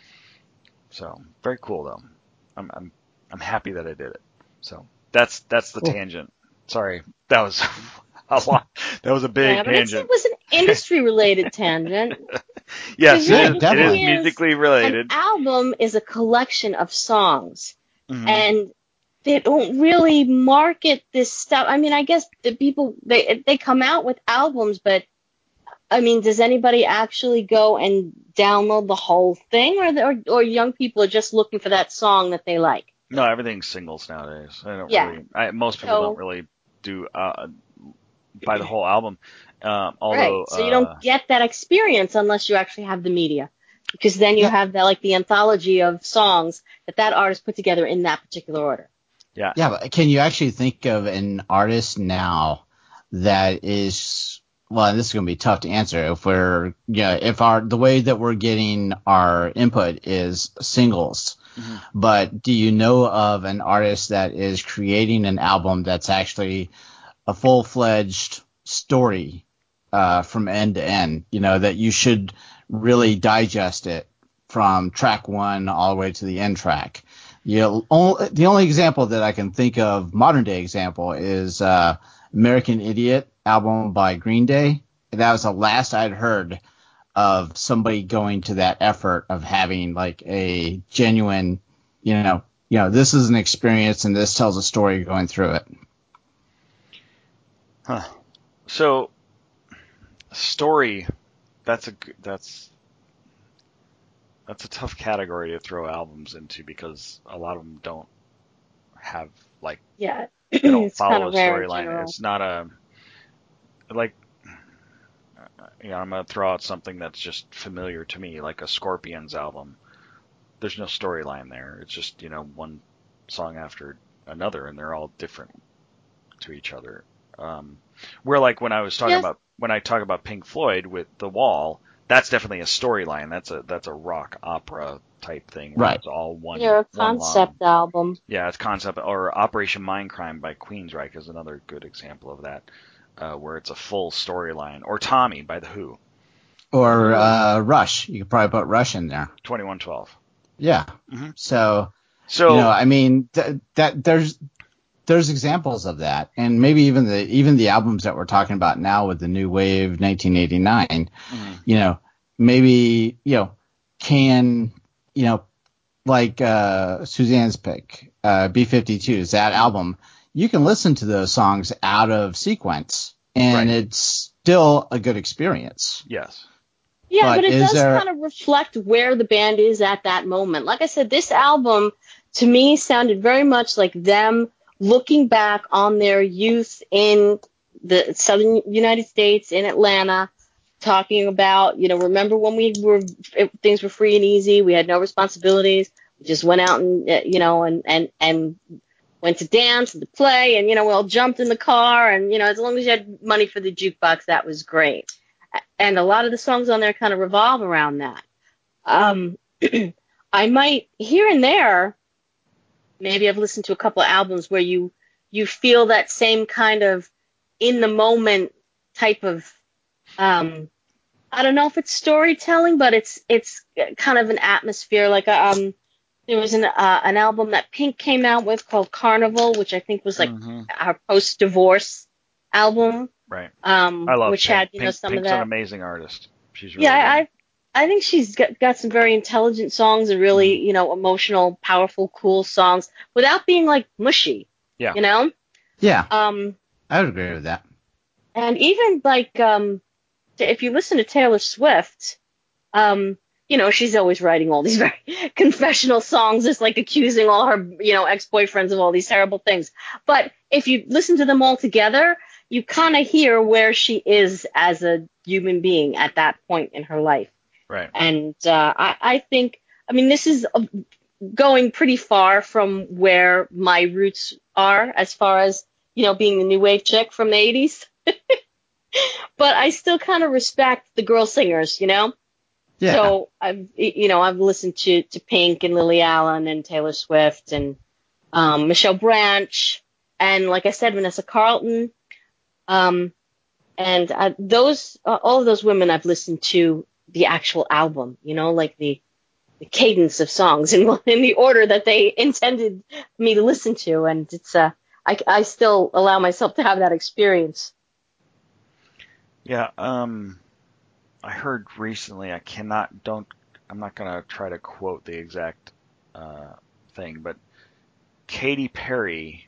So very cool though. I'm I'm I'm happy that I did it. So that's that's the
Cool.
tangent. Sorry, that was a lot. That was a big
yeah, but it's,
tangent.
it was an industry related tangent.
Yes,
Yeah,
it is.
the
It
definitely.
is
thing
musically
An
related.
album is a collection of songs,
Mhm.
and they don't really market this stuff. I mean, I guess the people they they come out with albums, but I mean, does anybody actually go and download the whole thing, or the, or, or young people are just looking for that song that they like?
No, everything's singles nowadays. I don't
Yeah.
really. I, most people don't
So
really do uh, buy the whole album. Um,
right,
although,
so you
uh,
don't get that experience unless you actually have the media, because then you
Yeah.
have that like the anthology of songs that that artist put together in that particular order.
yeah,
Yeah, but can you actually think of an artist now that is well? This is going to be tough to answer if we're yeah if our the way that we're getting our input is singles.
Mhm.
But do you know of an artist that is creating an album that's actually a full fledged story uh, from end to end? You know that you should really digest it from track one all the way to the end track. You know, only, the only example that I can think of, modern day example, is uh, American Idiot album by Green Day. That was the last I'd heard of somebody going to that effort of having like a genuine, you know, you know, this is an experience and this tells a story going through it.
Huh. So, story. That's a g- that's that's a tough category to throw albums into because a lot of them don't have like
Yeah,
they don't
it's kind
follow a
of rare in
storyline.
general.
It's not a like you know I'm gonna throw out something that's just familiar to me, like a Scorpions album. There's no storyline there. It's just you know one song after another, and they're all different to each other. Um, where like when I was talking
Yes.
about when I talk about Pink Floyd with The Wall, that's definitely a storyline. That's a that's a rock opera type thing where
Right.
it's all one
Yeah, a
one
concept
long.
album.
Yeah, it's concept or Operation Mindcrime by Queensryche is another good example of that, uh, where it's a full storyline. Or Tommy by The Who.
Or uh, Rush. You could probably put Rush in there.
twenty-one twelve.
Yeah.
Mm-hmm.
So,
so
you know, I mean, th- that there's there's examples of that, and maybe even the even the albums that we're talking about now with the New Wave nineteen eighty-nine.
Mm-hmm.
You know, maybe you know can you know like uh, Suzanne's pick, uh, B fifty-twos, that album. You can listen to those songs out of sequence, and
Right.
it's still a good experience.
Yes.
Yeah,
But
but, it
is
does
there-
kind of reflect where the band is at that moment. Like I said, this album to me sounded very much like them looking back on their youth in the southern United States, in Atlanta, talking about, you know, remember when we were it, things were free and easy, we had no responsibilities, we just went out and uh, you know and and and went to dance and to play, and you know we all jumped in the car, and you know as long as you had money for the jukebox, that was great. And a lot of the songs on there kind of revolve around that. Um, I might, here and there, maybe I've listened to a couple of albums where you you feel that same kind of in the moment type of, um, I don't know if it's storytelling, but it's it's kind of an atmosphere. Like um, there was an uh, an album that Pink came out with called Carnival, which I think was like
Mm-hmm.
our post-divorce album.
Right.
Um,
I love
which
Pink.
had you know
Pink,
some
Pink's
of that.
an amazing artist. She's really
Yeah,
good.
I I think she's got, got some very intelligent songs and really, you know, emotional, powerful, cool songs without being like mushy.
Yeah.
You know?
Yeah,
Um,
I would agree with that.
and even like um, if you listen to Taylor Swift, um, you know, she's always writing all these very confessional songs, just like accusing all her, you know, ex-boyfriends of all these terrible things. But if you listen to them all together, you kind of hear where she is as a human being at that point in her life.
Right.
And uh, I, I think, I mean, this is uh, going pretty far from where my roots are as far as, you know, being the new wave chick from the eighties. But I still kind of respect the girl singers, you know?
Yeah.
So I've, you know, I've listened to, to Pink and Lily Allen and Taylor Swift and um, Michelle Branch and, like I said, Vanessa Carlton. Um, and uh, those, uh, all of those women I've listened to the actual album, you know, like the, the cadence of songs in, in the order that they intended me to listen to. And it's, uh, I, I still allow myself to have that experience.
Yeah. Um, I heard recently. I cannot. Don't. I'm not gonna try to quote the exact uh, thing, but Katy Perry,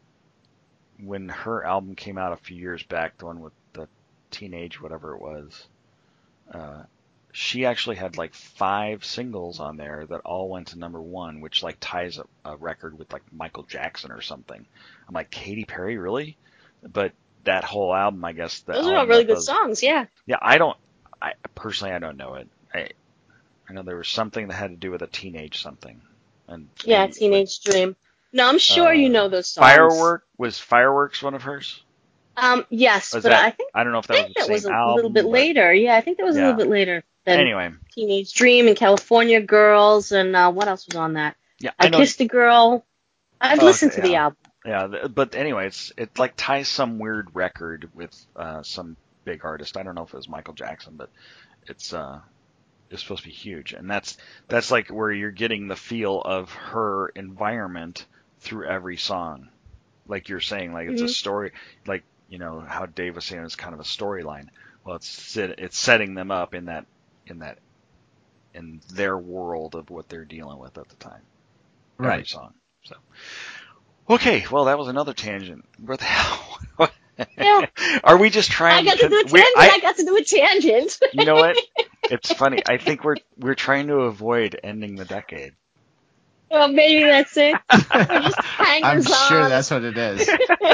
when her album came out a few years back, the one with the teenage whatever it was, uh, she actually had like five singles on there that all went to number one, which like ties a, a record with like Michael Jackson or something. I'm like, Katy Perry, really? But that whole album, I guess, the
Those are all
album
really
that
good
those-
songs, yeah.
Yeah, I don't. I personally, I don't know it. I I know there was something that had to do with a teenage something, and
Yeah,
and,
Teenage Dream. No, I'm sure
uh,
you know those songs.
Firework was Fireworks one of hers?
Um, yes,
Was
but
that-
I think,
I don't know if
I
that
think
was
that
the
was
same
a
album,
little bit
but-
later. Yeah, I think that was a
Yeah.
little bit later than
Anyway,
Teenage Dream and California Girls and uh, what else was on that?
yeah,
I,
I know.
Kissed a Girl. I've
Oh,
listened
okay,
to the
yeah.
album.
Yeah, th- but anyway, it's it like ties some weird record with uh, some big artist. I don't know if it was Michael Jackson, but it's uh it's supposed to be huge, and that's that's like where you're getting the feel of her environment through every song. Like you're saying, like it's a
Mhm.
story, like you know how Dave was saying it's kind of a storyline. Well, it's sit- it's setting them up in that in that in their world of what they're dealing with at the time. Every
Right.
song. So okay, well that was another tangent. What the hell?
Yeah.
Are we just
I
trying
got to do a
we-
tangent.
I-
I got to do a tangent.
you know what? It's funny. I think we're we're trying to avoid ending the decade.
Well, maybe that's it. We're just
I'm
hangers
sure
on.
that's what it is.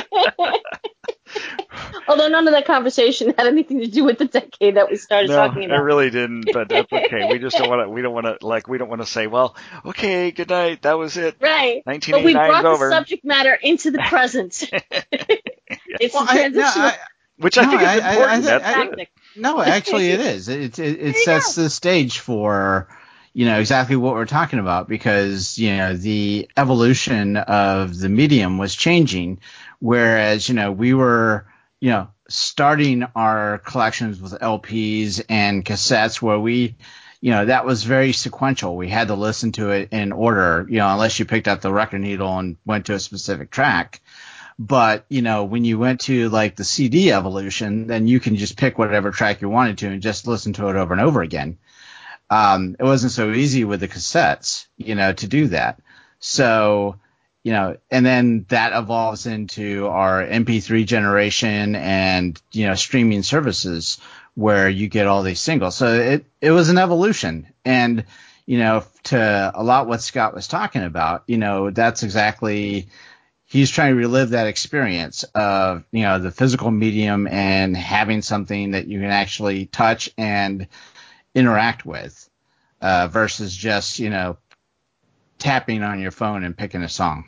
Although none of that conversation had anything to do with the decade that we started
No,
talking
it
about.
really didn't. But that's okay. We just don't want to. We don't want to like. We don't want to say, well, okay, good night. That was it.
Right. But we
nineteen eighty-nine
brought
is
the
over.
subject matter into the present. It's
Well,
a
I, no,
transitional
I,
Which I
No,
think is
I- I-
important.
I-
That's
I-
good.
tactic.
no, actually, it is. It it, it sets the stage for you know exactly what we're talking about because you know the evolution of the medium was changing, whereas you know we were you know starting our collections with L Ps and cassettes where we, you know, that was very sequential. We had to listen to it in order, you know, unless you picked up the record needle and went to a specific track. But, you know, when you went to like the C D evolution, then you can just pick whatever track you wanted to and just listen to it over and over again. Um, it wasn't so easy with the cassettes, you know, to do that. So, you know, and then that evolves into our M P three generation and, you know, streaming services where you get all these singles. So it, it was an evolution. And, you know, to a lot what Scott was talking about, you know, that's exactly, he's trying to relive that experience of, you know, the physical medium and having something that you can actually touch and interact with, uh, versus just, you know, tapping on your phone and picking a song.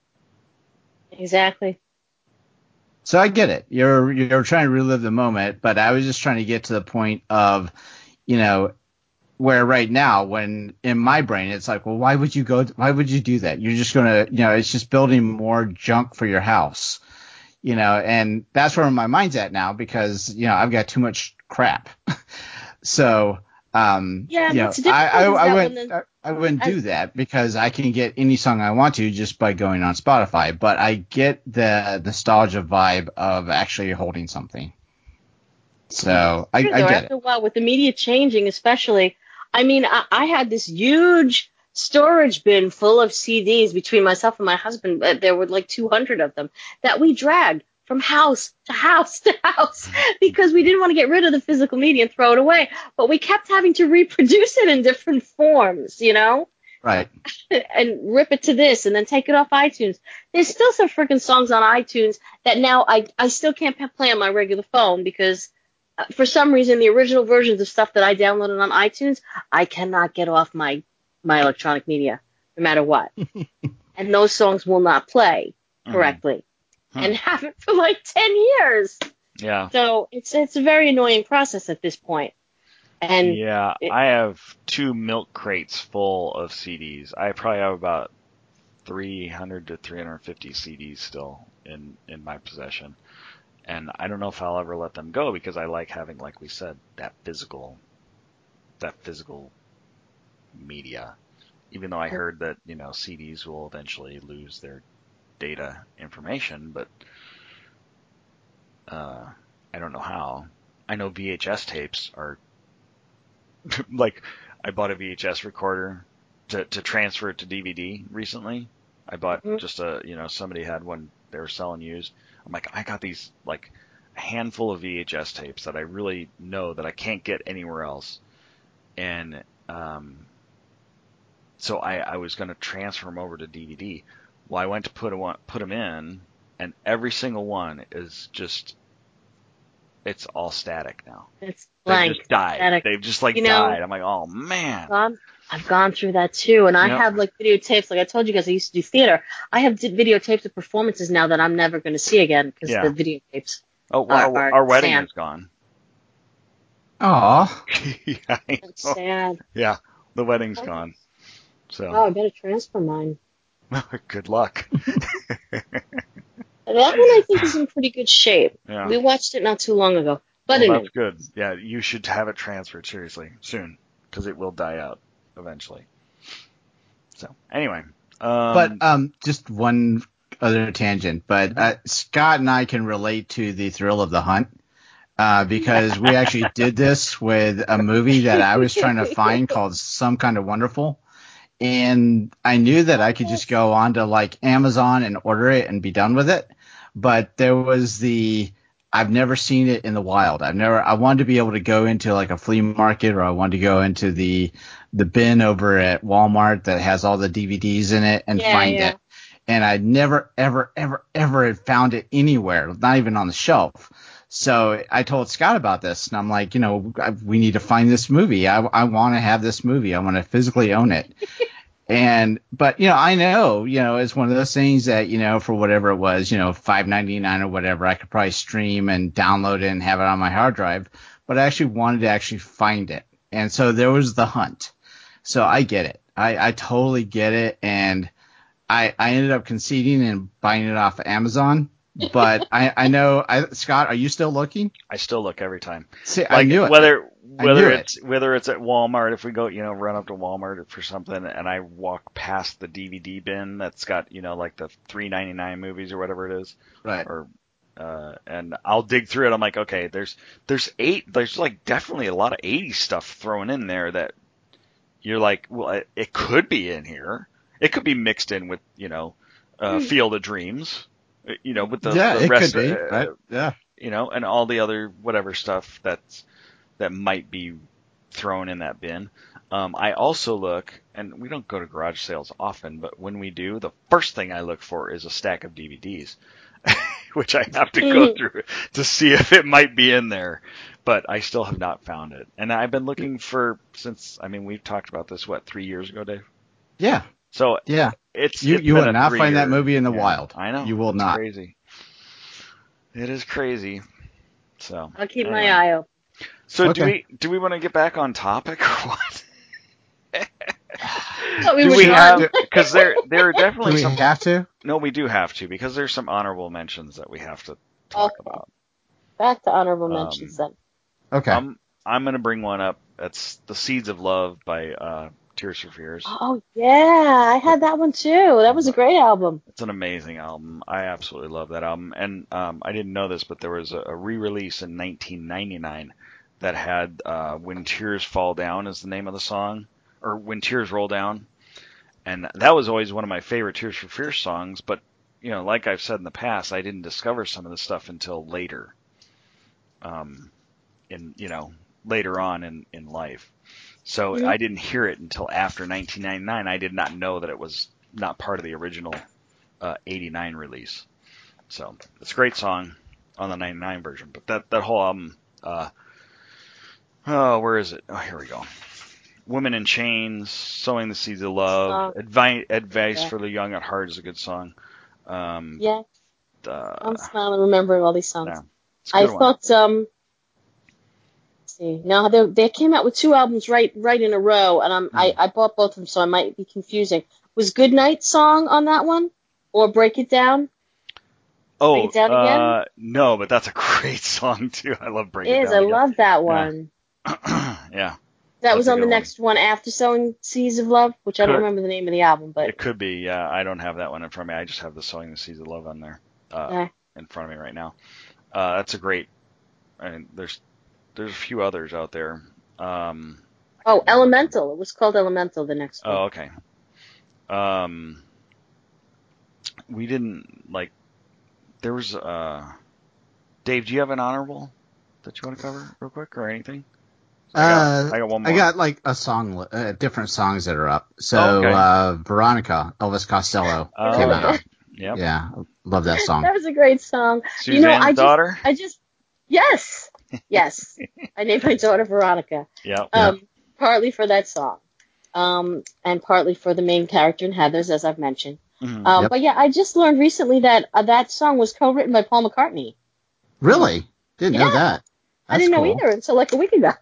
Exactly.
So I get it. You're you're trying to relive the moment, but I was just trying to get to the point of, you know, where right now, when in my brain, it's like, well, why would you go? Why would you do that? You're just gonna, you know, it's just building more junk for your house, you know, and that's where my mind's at now because, you know, I've got too much crap. So, um,
Yeah,
you know,
what's difficult
I, I,
is
I
that
wouldn't,
when the-
I, I wouldn't
I-
do that because I can get any song I want to just by going on Spotify. But I get the nostalgia vibe of actually holding something. So I,
Sure,
I
though,
get
after
it.
a while, with the media changing, especially, I mean, I, I had this huge storage bin full of C Ds between myself and my husband. uh, There were like two hundred of them that we dragged from house to house to house because we didn't want to get rid of the physical media and throw it away. But we kept having to reproduce it in different forms, you know?
Right.
And rip it to this and then take it off iTunes. There's still some freaking songs on iTunes that now I, I still can't play on my regular phone because uh, for some reason the original versions of stuff that I downloaded on iTunes, I cannot get off my, my electronic media no matter what. And those songs will not play correctly.
Hmm.
And haven't for like ten years.
Yeah.
So it's it's a very annoying process at this point. And
Yeah,
it-
I have two milk crates full of C Ds. I probably have about three hundred to three hundred fifty C Ds still in, in my possession. And I don't know if I'll ever let them go because I like having, like we said, that physical, that physical media. Even though I heard that, you know, C Ds will eventually lose their data information, but uh, I don't know how. I know V H S tapes are like, I bought a V H S recorder to, to transfer it to D V D recently. I bought
Mhm.
just a, you know, somebody had one they were selling used. I'm like, I got these, like, a handful of V H S tapes that I really know that I can't get anywhere else. And, um, so I, I was going to transfer them over to D V D. Well, I went to put, a, put them in, and every single one is just, it's all static now.
it's
They've
blank.
just died.
static.
They've just like
You know,
died. I'm like, oh man.
Um, I've gone through that too, and I
Yep.
have like videotapes. Like I told you guys, I used to do theater. I have di- videotapes of performances now that I'm never going to see again because
Yeah.
the videotapes.
Oh, well,
Are-
our,
are
our wedding
sad.
is gone.
Aw.
yeah, I
That's
know.
sad.
Yeah, the wedding's
Oh.
gone.
Oh,
So,
I better transfer mine.
good luck.
And that one I think is in pretty good shape.
Yeah.
We watched it not too long ago. But
Well,
anyway,
that's good. Yeah, you should have it transferred seriously soon because it will die out eventually. So, anyway. Um,
But um, just one other tangent. But uh, Scott and I can relate to the thrill of the hunt uh, because we actually did this with a movie that I was trying to find called Some Kind of Wonderful. And I knew that I could just go on to like Amazon and order it and be done with it. But there was the, I've never seen it in the wild. I've never, I wanted to be able to go into like a flea market or I wanted to go into the, the bin over at Walmart that has all the D V Ds in it and
Yeah,
find
yeah.
it. And I never, ever, ever, ever had found it anywhere, not even on the shelf. So I told Scott about this, and I'm like, you know, I, we need to find this movie. I, I want to have this movie. I want to physically own it. And, but, you know, I know, you know, it's one of those things that, you know, for whatever it was, you know, five ninety-nine or whatever, I could probably stream and download it and have it on my hard drive. But I actually wanted to actually find it. And so there was the hunt. So I get it. I, I totally get it. And I, I ended up conceding and buying it off of Amazon. but I, I know, I, Scott, are you still looking?
I still look every time.
See,
Like
I knew it.
whether
I
whether
knew
it's whether it's at Walmart, if we go, you know, run up to Walmart for something, and I walk past the D V D bin that's got, you know, like the three ninety-nine movies or whatever it is,
Right.
or uh, and I'll dig through it. I'm like, okay, there's there's eight, there's like definitely a lot of eighties stuff thrown in there that you're like, well, it, it could be in here. It could be mixed in with, you know, uh, Field of Dreams, you know, with the,
yeah,
the
it
rest,
could be,
uh,
right? Yeah.
you know, and all the other whatever stuff that's that might be thrown in that bin. Um, I also look, and we don't go to garage sales often, but when we do, the first thing I look for is a stack of D V Ds, which I have to go through to see if it might be in there. But I still have not found it. And I've been looking for since, I mean, we've talked about this, what, three years ago, Dave?
Yeah.
So
Yeah.
it's
You
it's
you
been
will
a
not find that
three-year-
movie in the
yeah,
wild.
I know.
You will
it's
not.
Crazy. It is crazy. So
I'll keep
anyway.
my eye open.
So do
Okay.
we do we want to get back on topic or what?
Thought we
do
were
we
done.
have because there there are
Do
definitely
we
some
have to?
no we do have to because there's some honorable mentions that we have to talk
Okay.
about.
Back to honorable
Um,
mentions then.
Okay.
I'm I'm gonna bring one up. That's The Seeds of Love by uh, Tears for Fears.
Oh yeah, I had that one too. That was a great album.
It's an amazing album. I absolutely love that album. And um, I didn't know this, but there was a, a re-release in nineteen ninety-nine that had uh, When Tears Fall Down is the name of the song, or When Tears Roll Down. And that was always one of my favorite Tears for Fears songs. But, you know, like I've said in the past, I didn't discover some of the stuff until later, um, in, you know, later on in, in life. So
Mhm.
I didn't hear it until after nineteen ninety-nine. I did not know that it was not part of the original uh, eighty-nine release. So it's a great song on the ninety-nine version. But that, that whole album, uh, oh, where is it? Oh, here we go. Women in Chains, Sowing the Seeds of Love,
Song.
Advice, Advice
Yeah.
for the Young at Heart is a good song. Um,
Yeah,
uh,
I'm smiling remembering all these songs.
yeah, it's a
I
good one.
thought, um, let's see, now they they came out with two albums right right in a row, and I'm I, I bought both of them, so I might be confusing. Was Goodnight Song on that one, or Break It Down?
Oh,
Break It Down Again?
uh, no, but that's a great song too. I love Break
It
It
is.
Down
I
Again.
love that one.
Yeah,
That
that's
was
a
on the
good one.
next one after Sowing Seeds of Love, which I don't
Could-
remember the name of the album, but
It could be. Yeah, I don't have that one in front of me. I just have the Sowing the Seeds of Love on there uh,
yeah.
in front of me right now. Uh, that's a great. And there's there's a few others out there. Um,
Oh, Elemental. It was called Elemental, the next one.
oh, okay. Um, we didn't like. There was. Uh, Dave, do you have an honorable that you want to cover real quick or anything? I got,
Uh,
I got one more.
I got like a song, li- uh, different songs that are up. So,
Oh, okay.
uh, Veronica, Elvis Costello
Oh,
came out.
Yep.
Yeah, love that song.
That was a great song.
Suzanne's
you know, I just,
daughter.
I just, yes, yes. I named my daughter Veronica.
Yep.
Um, partly for that song, um, and partly for the main character in Heathers, as I've mentioned.
Mhm.
Um,
Yep.
But yeah, I just learned recently that uh, that song was co-written by Paul McCartney.
Really? Didn't know
Yeah.
that.
I
That's
didn't know
cool.
either until like a week ago.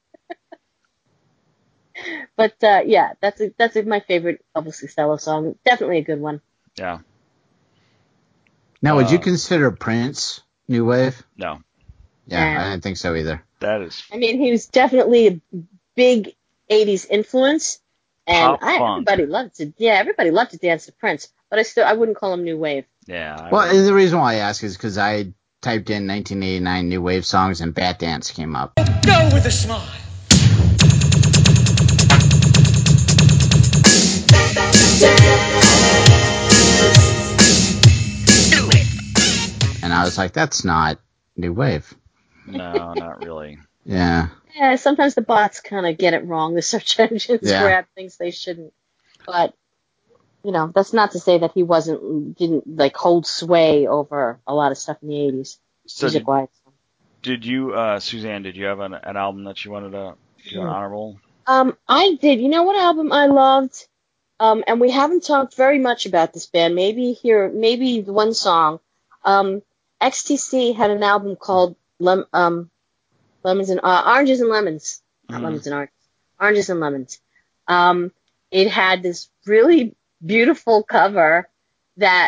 But uh, yeah, that's a, that's a, my favorite Elvis Costello song. Definitely a good one.
Yeah.
Now, would you
Uh,
consider Prince new wave?
No,
Yeah,
Nah.
I didn't think so either.
that is
I mean, he was definitely a big eighties influence, and
Pop
I,
funk.
everybody loved to. Yeah, everybody loved to dance to Prince, but I still I wouldn't call him new wave.
yeah. I
Well,
would-
and the reason why I ask is because I typed in nineteen eighty-nine new wave songs and Bat Dance came up.
Go with a smile.
And I was like, that's not new wave.
no, not really.
Yeah.
Yeah, sometimes the bots kind of get it wrong. The search engines
Yeah.
grab things they shouldn't. But you know, that's not to say that he wasn't didn't like hold sway over a lot of stuff in the eighties,
So did,
music wise.
did you, uh, Suzanne? Did you have an, an album that you wanted to do an honorable?
Um, I did. You know what album I loved? Um, and we haven't talked very much about this band. Maybe here, maybe one song. Um, X T C had an album called Lem- um, Lemons and uh, Oranges and Lemons. Not
Mhm.
Lemons and Oranges. Oranges and Lemons. Um, it had this really beautiful cover that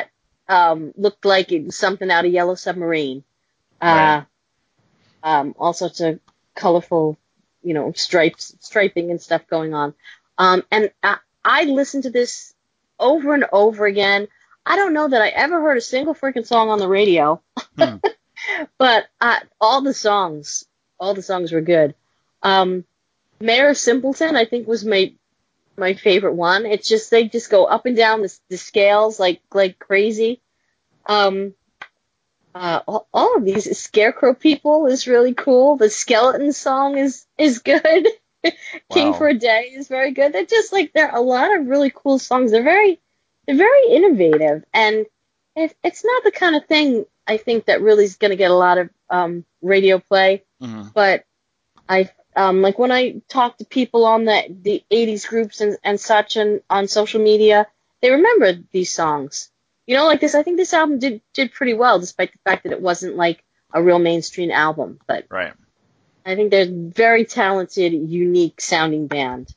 um, looked like it was something out of Yellow Submarine. Uh,
Right.
um, all sorts of colorful, you know, stripes, striping and stuff going on. Um, and I, I listened to this over and over again. I don't know that I ever heard a single freaking song on the radio,
Hmm.
but uh, all the songs, all the songs were good. Um, Mayor of Simpleton, I think, was my my favorite one. It's just they just go up and down the, the scales like like crazy. Um, uh, all, all of these Scarecrow People is really cool. The Skeleton song is is good. King
Wow.
for a Day is very good. They're just like there are a lot of really cool songs. They're very they're very innovative, and it, it's not the kind of thing I think that really is going to get a lot of um, radio play.
hmm
But I um, like when I talk to people on the the eighties groups and, and such and on social media, they remember these songs. You know, like this. I think this album did did pretty well, despite the fact that it wasn't like a real mainstream album. But
Right.
I think they're a very talented, unique sounding band.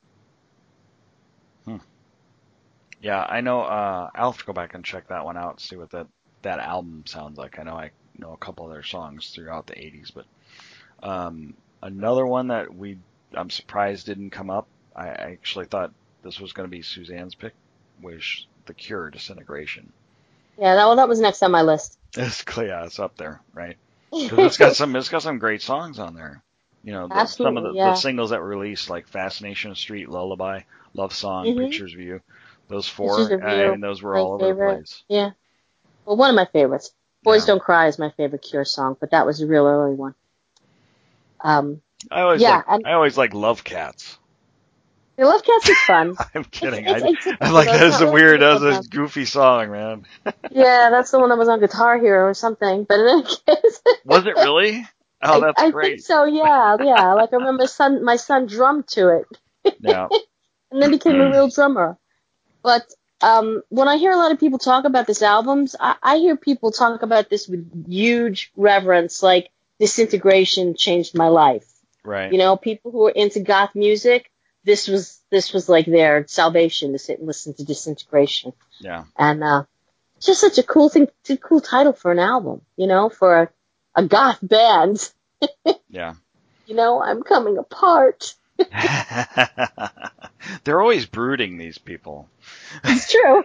Yeah, I know. Uh, I'll have to go back and check that one out, see what that that album sounds like. I know I know a couple of their songs throughout the eighties, but um, another one that we I'm surprised didn't come up. I, I actually thought this was going to be Suzanne's pick, was The Cure, Disintegration.
Yeah, that well, that was next on my list.
It's yeah, it's up there, right? Because it's got some it's got some great songs on there. You know, the, some of
Absolutely,
the,
yeah.
the singles that were released, like Fascination Street, Lullaby, Love Song,
Mhm.
Pictures of You, those
Pictures
four,
of
I
You,
mean, those were
my
all over the
favorite.
place.
Yeah. Well, one of my favorites. Boys
Yeah.
Don't Cry is my favorite Cure song, but that was a real early one. Um,
I always
yeah,
like
and
I always like Love Cats.
the Love Cats is fun.
I'm kidding.
It's,
I,
it's atypical,
I'm like
though. It's
that's
not
a
really
weird,
typical
that's a
Cats.
goofy song, man.
Yeah, that's the one that was on Guitar Hero or something. But in any case,
Was it really? Oh,
I,
that's
I think
great.
so. Yeah, yeah. Like I remember, son, my son drummed to it,
Yeah.
and then became a real drummer. But um, when I hear a lot of people talk about this albums, I, I hear people talk about this with huge reverence, like Disintegration changed my life.
Right.
You know, people who are into goth music, this was this was like their salvation to sit and listen to Disintegration.
Yeah.
And uh, it's just such a cool thing, it's a cool title for an album. You know, for a, a goth band.
Yeah.
You know, I'm coming apart.
They're always brooding, these people.
It's true.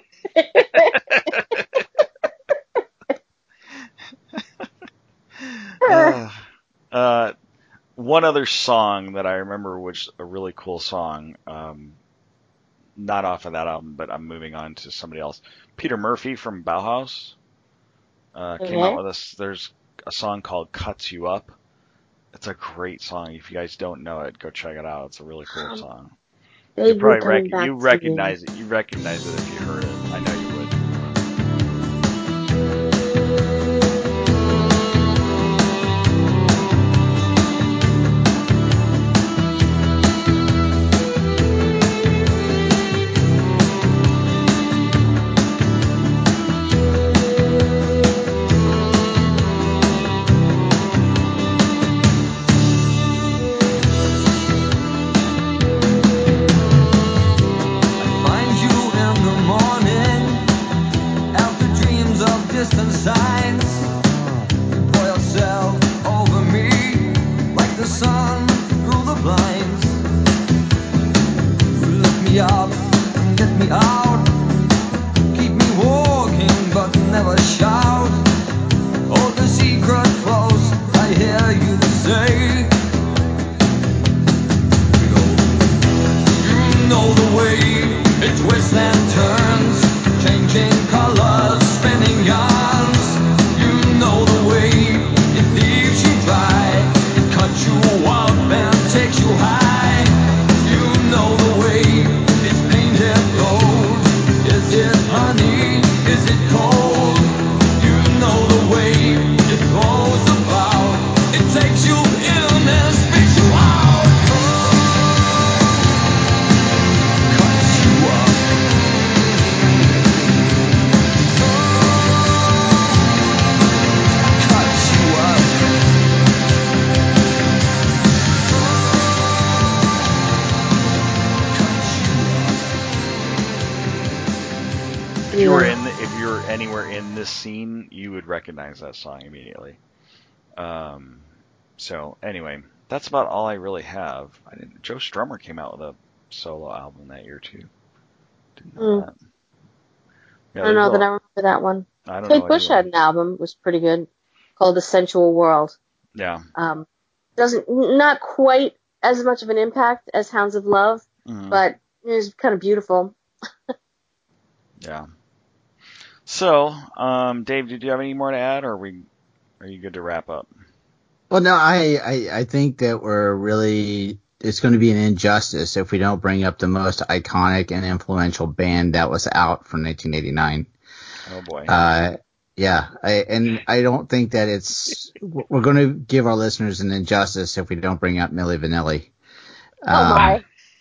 uh, uh, one other song that I remember, which a really cool song, um, not off of that album, but I'm moving on to somebody else. Peter Murphy from Bauhaus uh, came out
Okay.
with us. There's a song called "Cuts You Up." It's a great song. If you guys don't know it, go check it out. It's a really cool
Um,
song. You
Vaguely
probably
coming
rec-
back
you
to me.
recognize it. You recognize it if you heard it. I know you would.
Find you in the morning, after dreams of distant signs. You pour yourself over me, like the sun through the blinds. You lift me up and get me out, keep me walking but never shout. Hold the secret close, I hear you say. You know the way it twists and turns, changing colors, spinning yarns. You
If you were
Yeah.
in, the, if you were anywhere in this scene, you would recognize that song immediately. Um, so anyway, that's about all I really have. I didn't. Joe Strummer came out with a solo album that year too. Didn't know
Mm.
that.
I
Yeah,
don't
there's
know
a-
that I remember that one.
I don't
Kate
know
Bush
anyone.
had an album, it was pretty good, called The Sensual World.
Yeah.
Um, doesn't not quite as much of an impact as Hounds of Love,
Mhm.
but it was kind of beautiful.
Yeah. So, um, Dave, did you have any more to add, or are we, are you good to wrap up?
Well, no, I, I, I think that we're really, it's going to be an injustice if we don't bring up the most iconic and influential band that was out from nineteen eighty-nine.
Oh boy.
Uh, yeah, I, and I don't think that it's, we're going to give our listeners an injustice if we don't bring up Milli Vanilli.
Oh my.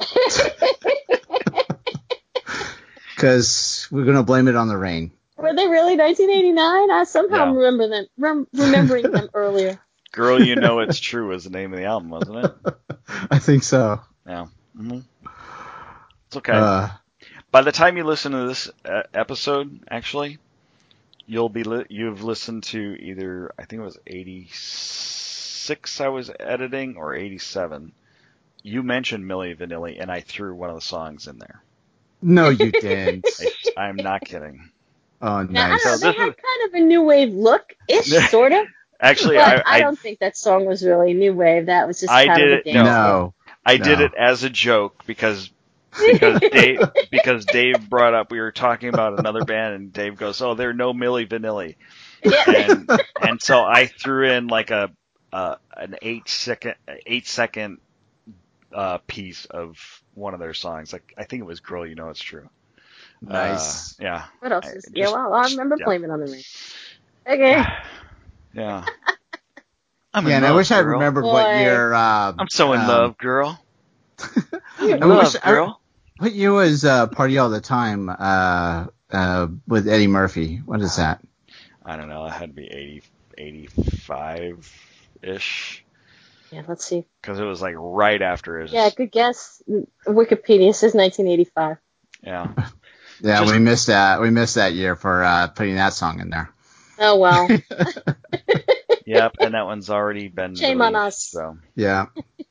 Because we're going to blame it on the rain.
Were they really nineteen eighty-nine? I somehow
Yeah.
remember them, rem- remembering them earlier.
Girl, You Know It's True was the name of the album, wasn't it?
I think so.
Yeah. hmm It's okay.
Uh,
By the time you listen to this uh, episode, actually, you'll be li- you've listened to either, I think it was eighty-six I was editing, or eighty-seven. You mentioned Milli Vanilli, and I threw one of the songs in there.
no, you didn't.
I, I'm not kidding.
Oh,
Now, I
nice.
don't know,
So
they
this
had
is-
kind of a new wave look-ish, sort of.
Actually,
But
I,
I,
I,
don't think that song was really new wave. That was just
I
kind
did
of a
it-
dance.
No.
I did
No.
it as a joke because because Dave because Dave brought up, we were talking about another band, and Dave goes, "Oh, they're no Milli Vanilli,"
Yeah.
and and so I threw in like a uh, an eight second eight second uh, piece of one of their songs. Like, I think it was "Girl, You Know It's True."
Nice.
Uh, yeah.
What else
I
is?
just-
yeah, well, I remember
yeah.
blaming on the rain. Okay.
Yeah. I'm in
Yeah, and I
love,
wish I
girl.
remembered
Boy.
what year. Uh,
I'm so in
um,
love, girl. I'm in
I
love,
wish I-
girl.
What year was uh, Party All the Time uh, uh, with Eddie Murphy? What is that?
I don't know. It had to be eighty, eighty-five-ish.
Yeah, let's see.
Because it was like right after his.
Yeah, good guess. Wikipedia says nineteen eighty-five.
Yeah.
Yeah,
Just-
we missed that. We missed that year for uh, putting that song in there.
Oh, well.
Yep. And that one's already been.
Shame on
released,
us.
So,
Yeah,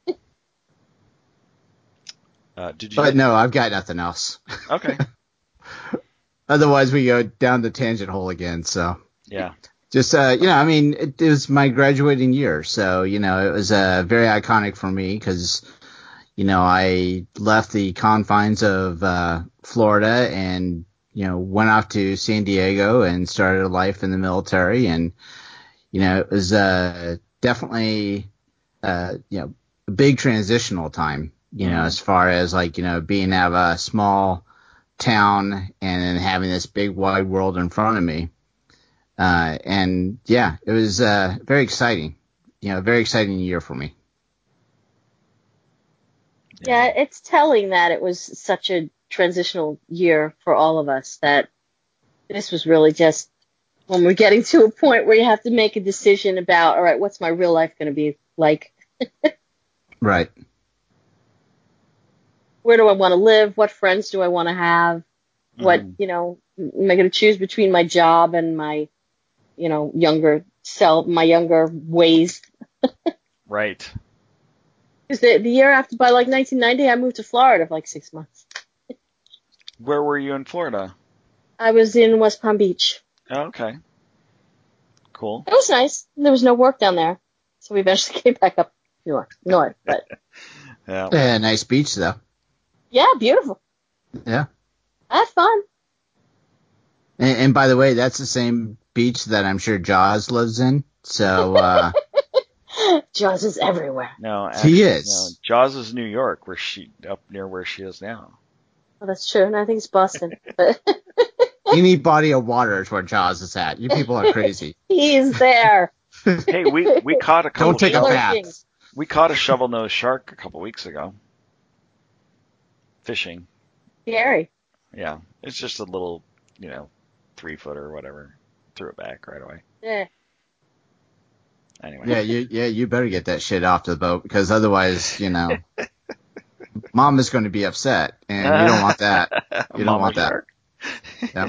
uh, did you?
but no, I've got nothing else.
Okay.
Otherwise, we go down the tangent hole again. So
Yeah.
just uh, you know, I mean, it, it was my graduating year, so you know, it was uh, very iconic for me because you know I left the confines of uh, Florida and you know went off to San Diego and started a life in the military, and you know it was uh, definitely uh, you know a big transitional time, you know,
Mhm.
as far as like you know being out of a small town and then having this big wide world in front of me. Uh, and yeah, it was, uh, very exciting, you know, very exciting year for me.
Yeah, it's telling that it was such a transitional year for all of us, that this was really just when we're getting to a point where you have to make a decision about, all right, what's my real life going to be like?
Right.
Where do I want to live? What friends do I want to have? What,
Mhm.
you know, am I going to choose between my job and my, you know, younger self, my younger ways?
Right.
Because the, the year after, by like nineteen ninety, I moved to Florida for like six months.
Where were you in Florida?
I was in West Palm Beach.
Oh, okay. Cool.
It was nice. There was no work down there. So we eventually came back up north, north. But
Yeah.
Yeah, nice beach though.
yeah, beautiful.
Yeah.
I had fun.
And, and by the way, that's the same beach that I'm sure Jaws lives in. So, uh,
Jaws is everywhere.
No,
He
actually,
is.
No, Jaws is New York, where she up near where she is now.
Well, that's true. And I think it's Boston. But
any body of water is where Jaws is at. You people are crazy.
he's there.
Hey, we we caught a couple.
Don't take a
shovel-
Lurking.
bath.
We caught a shovel-nosed shark a couple weeks ago. Fishing.
Scary.
Yeah, it's just a little, you know, three footer or whatever. Threw it back right away.
Yeah.
Anyway.
Yeah, you, yeah, you better get that shit off the boat because otherwise, you know, Mom is going to be upset and you don't want that. You don't
Mama
want that.
shark.
Yeah.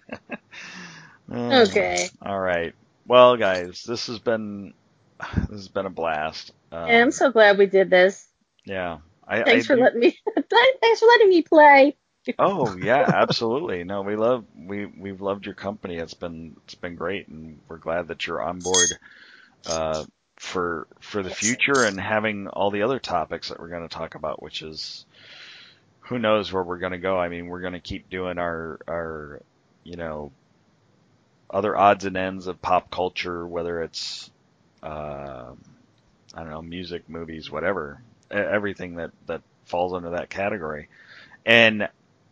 Oh,
Okay.
All right. Well, guys, this has been this has been a blast. Um,
Yeah, I'm so glad we did this.
yeah. I,
Thanks
I
for
do-
letting me. Thanks for letting me play.
Oh yeah, absolutely. No, we love we we've loved your company. It's been it's been great, and we're glad that you're on board uh, for for the future and having all the other topics that we're going to talk about, which is who knows where we're going to go. I mean, we're going to keep doing our our you know other odds and ends of pop culture, whether it's uh, I don't know, music, movies, whatever, e- everything that that falls under that category, and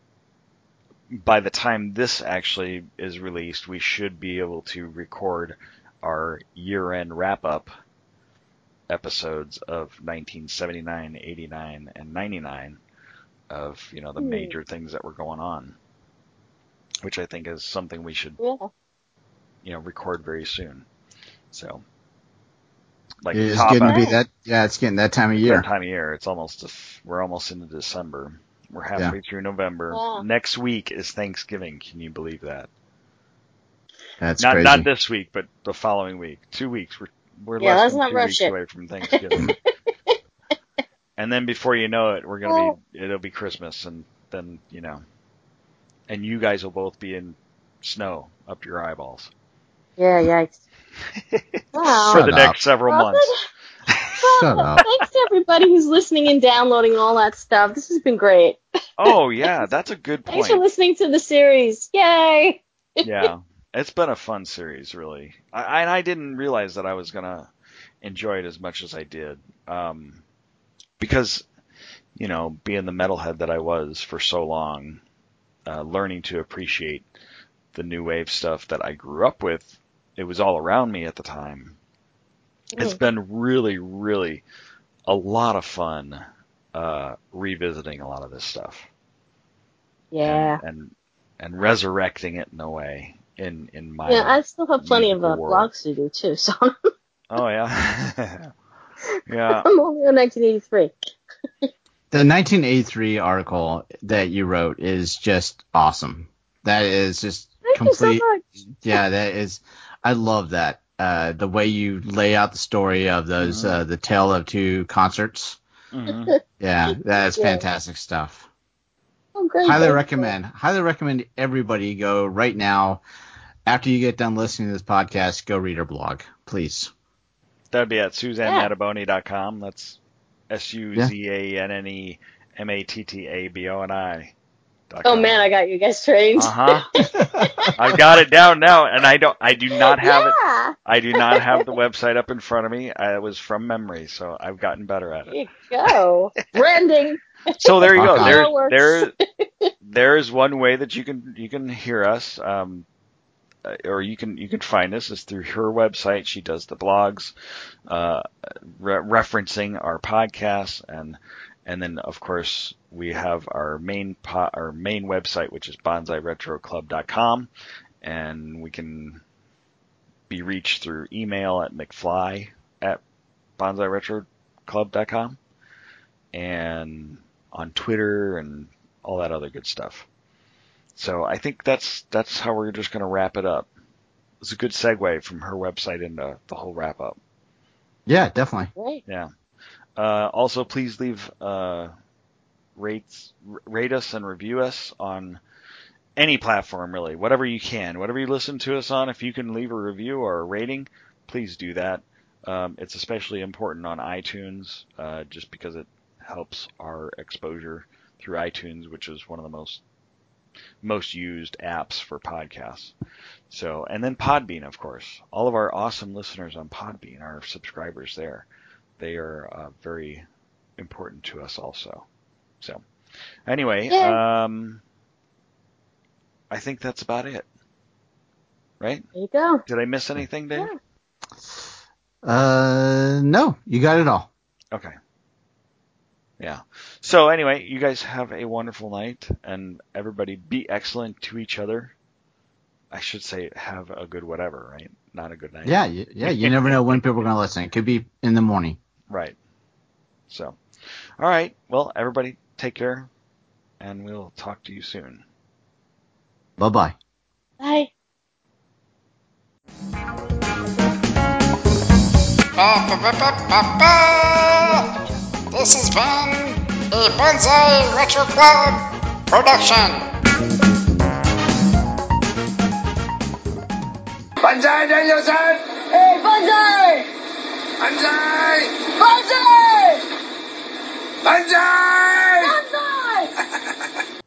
by the time this actually is released, we should be able to record our year-end wrap-up episodes of nineteen seventy-nine, eighty-nine, and ninety-nine of, you know, the
Hmm.
major things that were going on, which I think is something we should,
Yeah.
you know, record very soon. So, like
It is
top
getting to
out,
be that. Yeah, it's getting that time of
it's
year.
that time of year. It's almost, we're almost into December. We're halfway through November.
Yeah.
Next week is Thanksgiving. Can you believe that?
That's
Not
crazy.
not this week, but the following week. Two weeks. We're we're
Yeah,
less
let's
than
not
two
rush
weeks
it.
away from Thanksgiving. And then before you know it, we're gonna be it'll be Christmas, and then you know, and you guys will both be in snow up to your eyeballs
Yeah, yikes. Wow.
for the
Shut
next
up.
several
Well,
months.
Shut
Well,
up.
thanks to everybody who's listening and downloading and all that stuff. This has been great.
Oh yeah, that's a good
Thanks for
point.
listening to the series. Yay!
Yeah, it's been a fun series, really. I and I didn't realize that I was gonna enjoy it as much as I did, um, because you know, being the metalhead that I was for so long, uh, learning to appreciate the new wave stuff that I grew up with, it was all around me at the time. It's
Mm.
been really, really a lot of fun uh, revisiting a lot of this stuff
Yeah.
and, and and resurrecting it in a way in in my
Yeah, I still have plenty of
musical
uh,
world.
blogs to do too, so
Oh yeah, yeah.
I'm only on nineteen eighty-three.
The nineteen eighty-three article that you wrote is just awesome. That is just
Thank
complete.
you so much.
Yeah, that is. I love that. Uh, the way you lay out the story of those,
Mhm.
uh, the tale of two concerts.
hmm
Yeah, that is
Yeah.
fantastic stuff.
Oh, great.
Highly
thank you.
recommend. Highly recommend everybody go right now. After you get done listening to this podcast, go read her blog, please.
That'd be at Suzanne
Yeah.
Mattaboni dot com. That's S U Z A N N E M A T T A B O N I.
Oh man, I got you guys trained.
Uh huh. I got it down now, and I don't. I do not have it.
Yeah.
I do not have the website up in front of me. I was from memory, so I've gotten better at
There
it.
you go. Branding.
So there you
Rock
go.
on.
There,
Fireworks.
there, there's one way that you can you can hear us, um, uh, or you can you can find us is through her website. She does the blogs, uh, re- referencing our podcasts, and and then of course we have our main po- our main website, which is bonsai retro club dot com, and we can be reached through email at mcfly at bonsai retro club dot com and on Twitter and all that other good stuff. So I think that's that's how we're just going to wrap it up. It's a good segue from her website into the whole wrap up.
Yeah, definitely.
Great.
Yeah. Uh, also, please leave uh, rates, rate us and review us on any platform, really, whatever you can, whatever you listen to us on. If you can leave a review or a rating, please do that. Um, it's especially important on iTunes, uh, just because it helps our exposure through iTunes, which is one of the most most used apps for podcasts. So, and then Podbean, of course. All of our awesome listeners on Podbean, our subscribers there, they are uh, very important to us also. So, anyway,
Yeah.
um, I think that's about it. Right?
There you go.
Did I miss anything, Dave?
Yeah.
Uh, no, you got it all.
Okay. Yeah. So anyway, you guys have a wonderful night, and everybody be excellent to each other. I should say have a good whatever, right? Not a good night.
Yeah, you, yeah. You never know when people are going to listen. It could be in the morning.
Right. So, all right. Well, everybody take care, and we'll talk to you soon.
Bye-bye.
Bye.
This has been a Bonsai Retro Club production. Bonsai Danielson! Hey, Bonsai! Bonsai! Bonsai! Bonsai!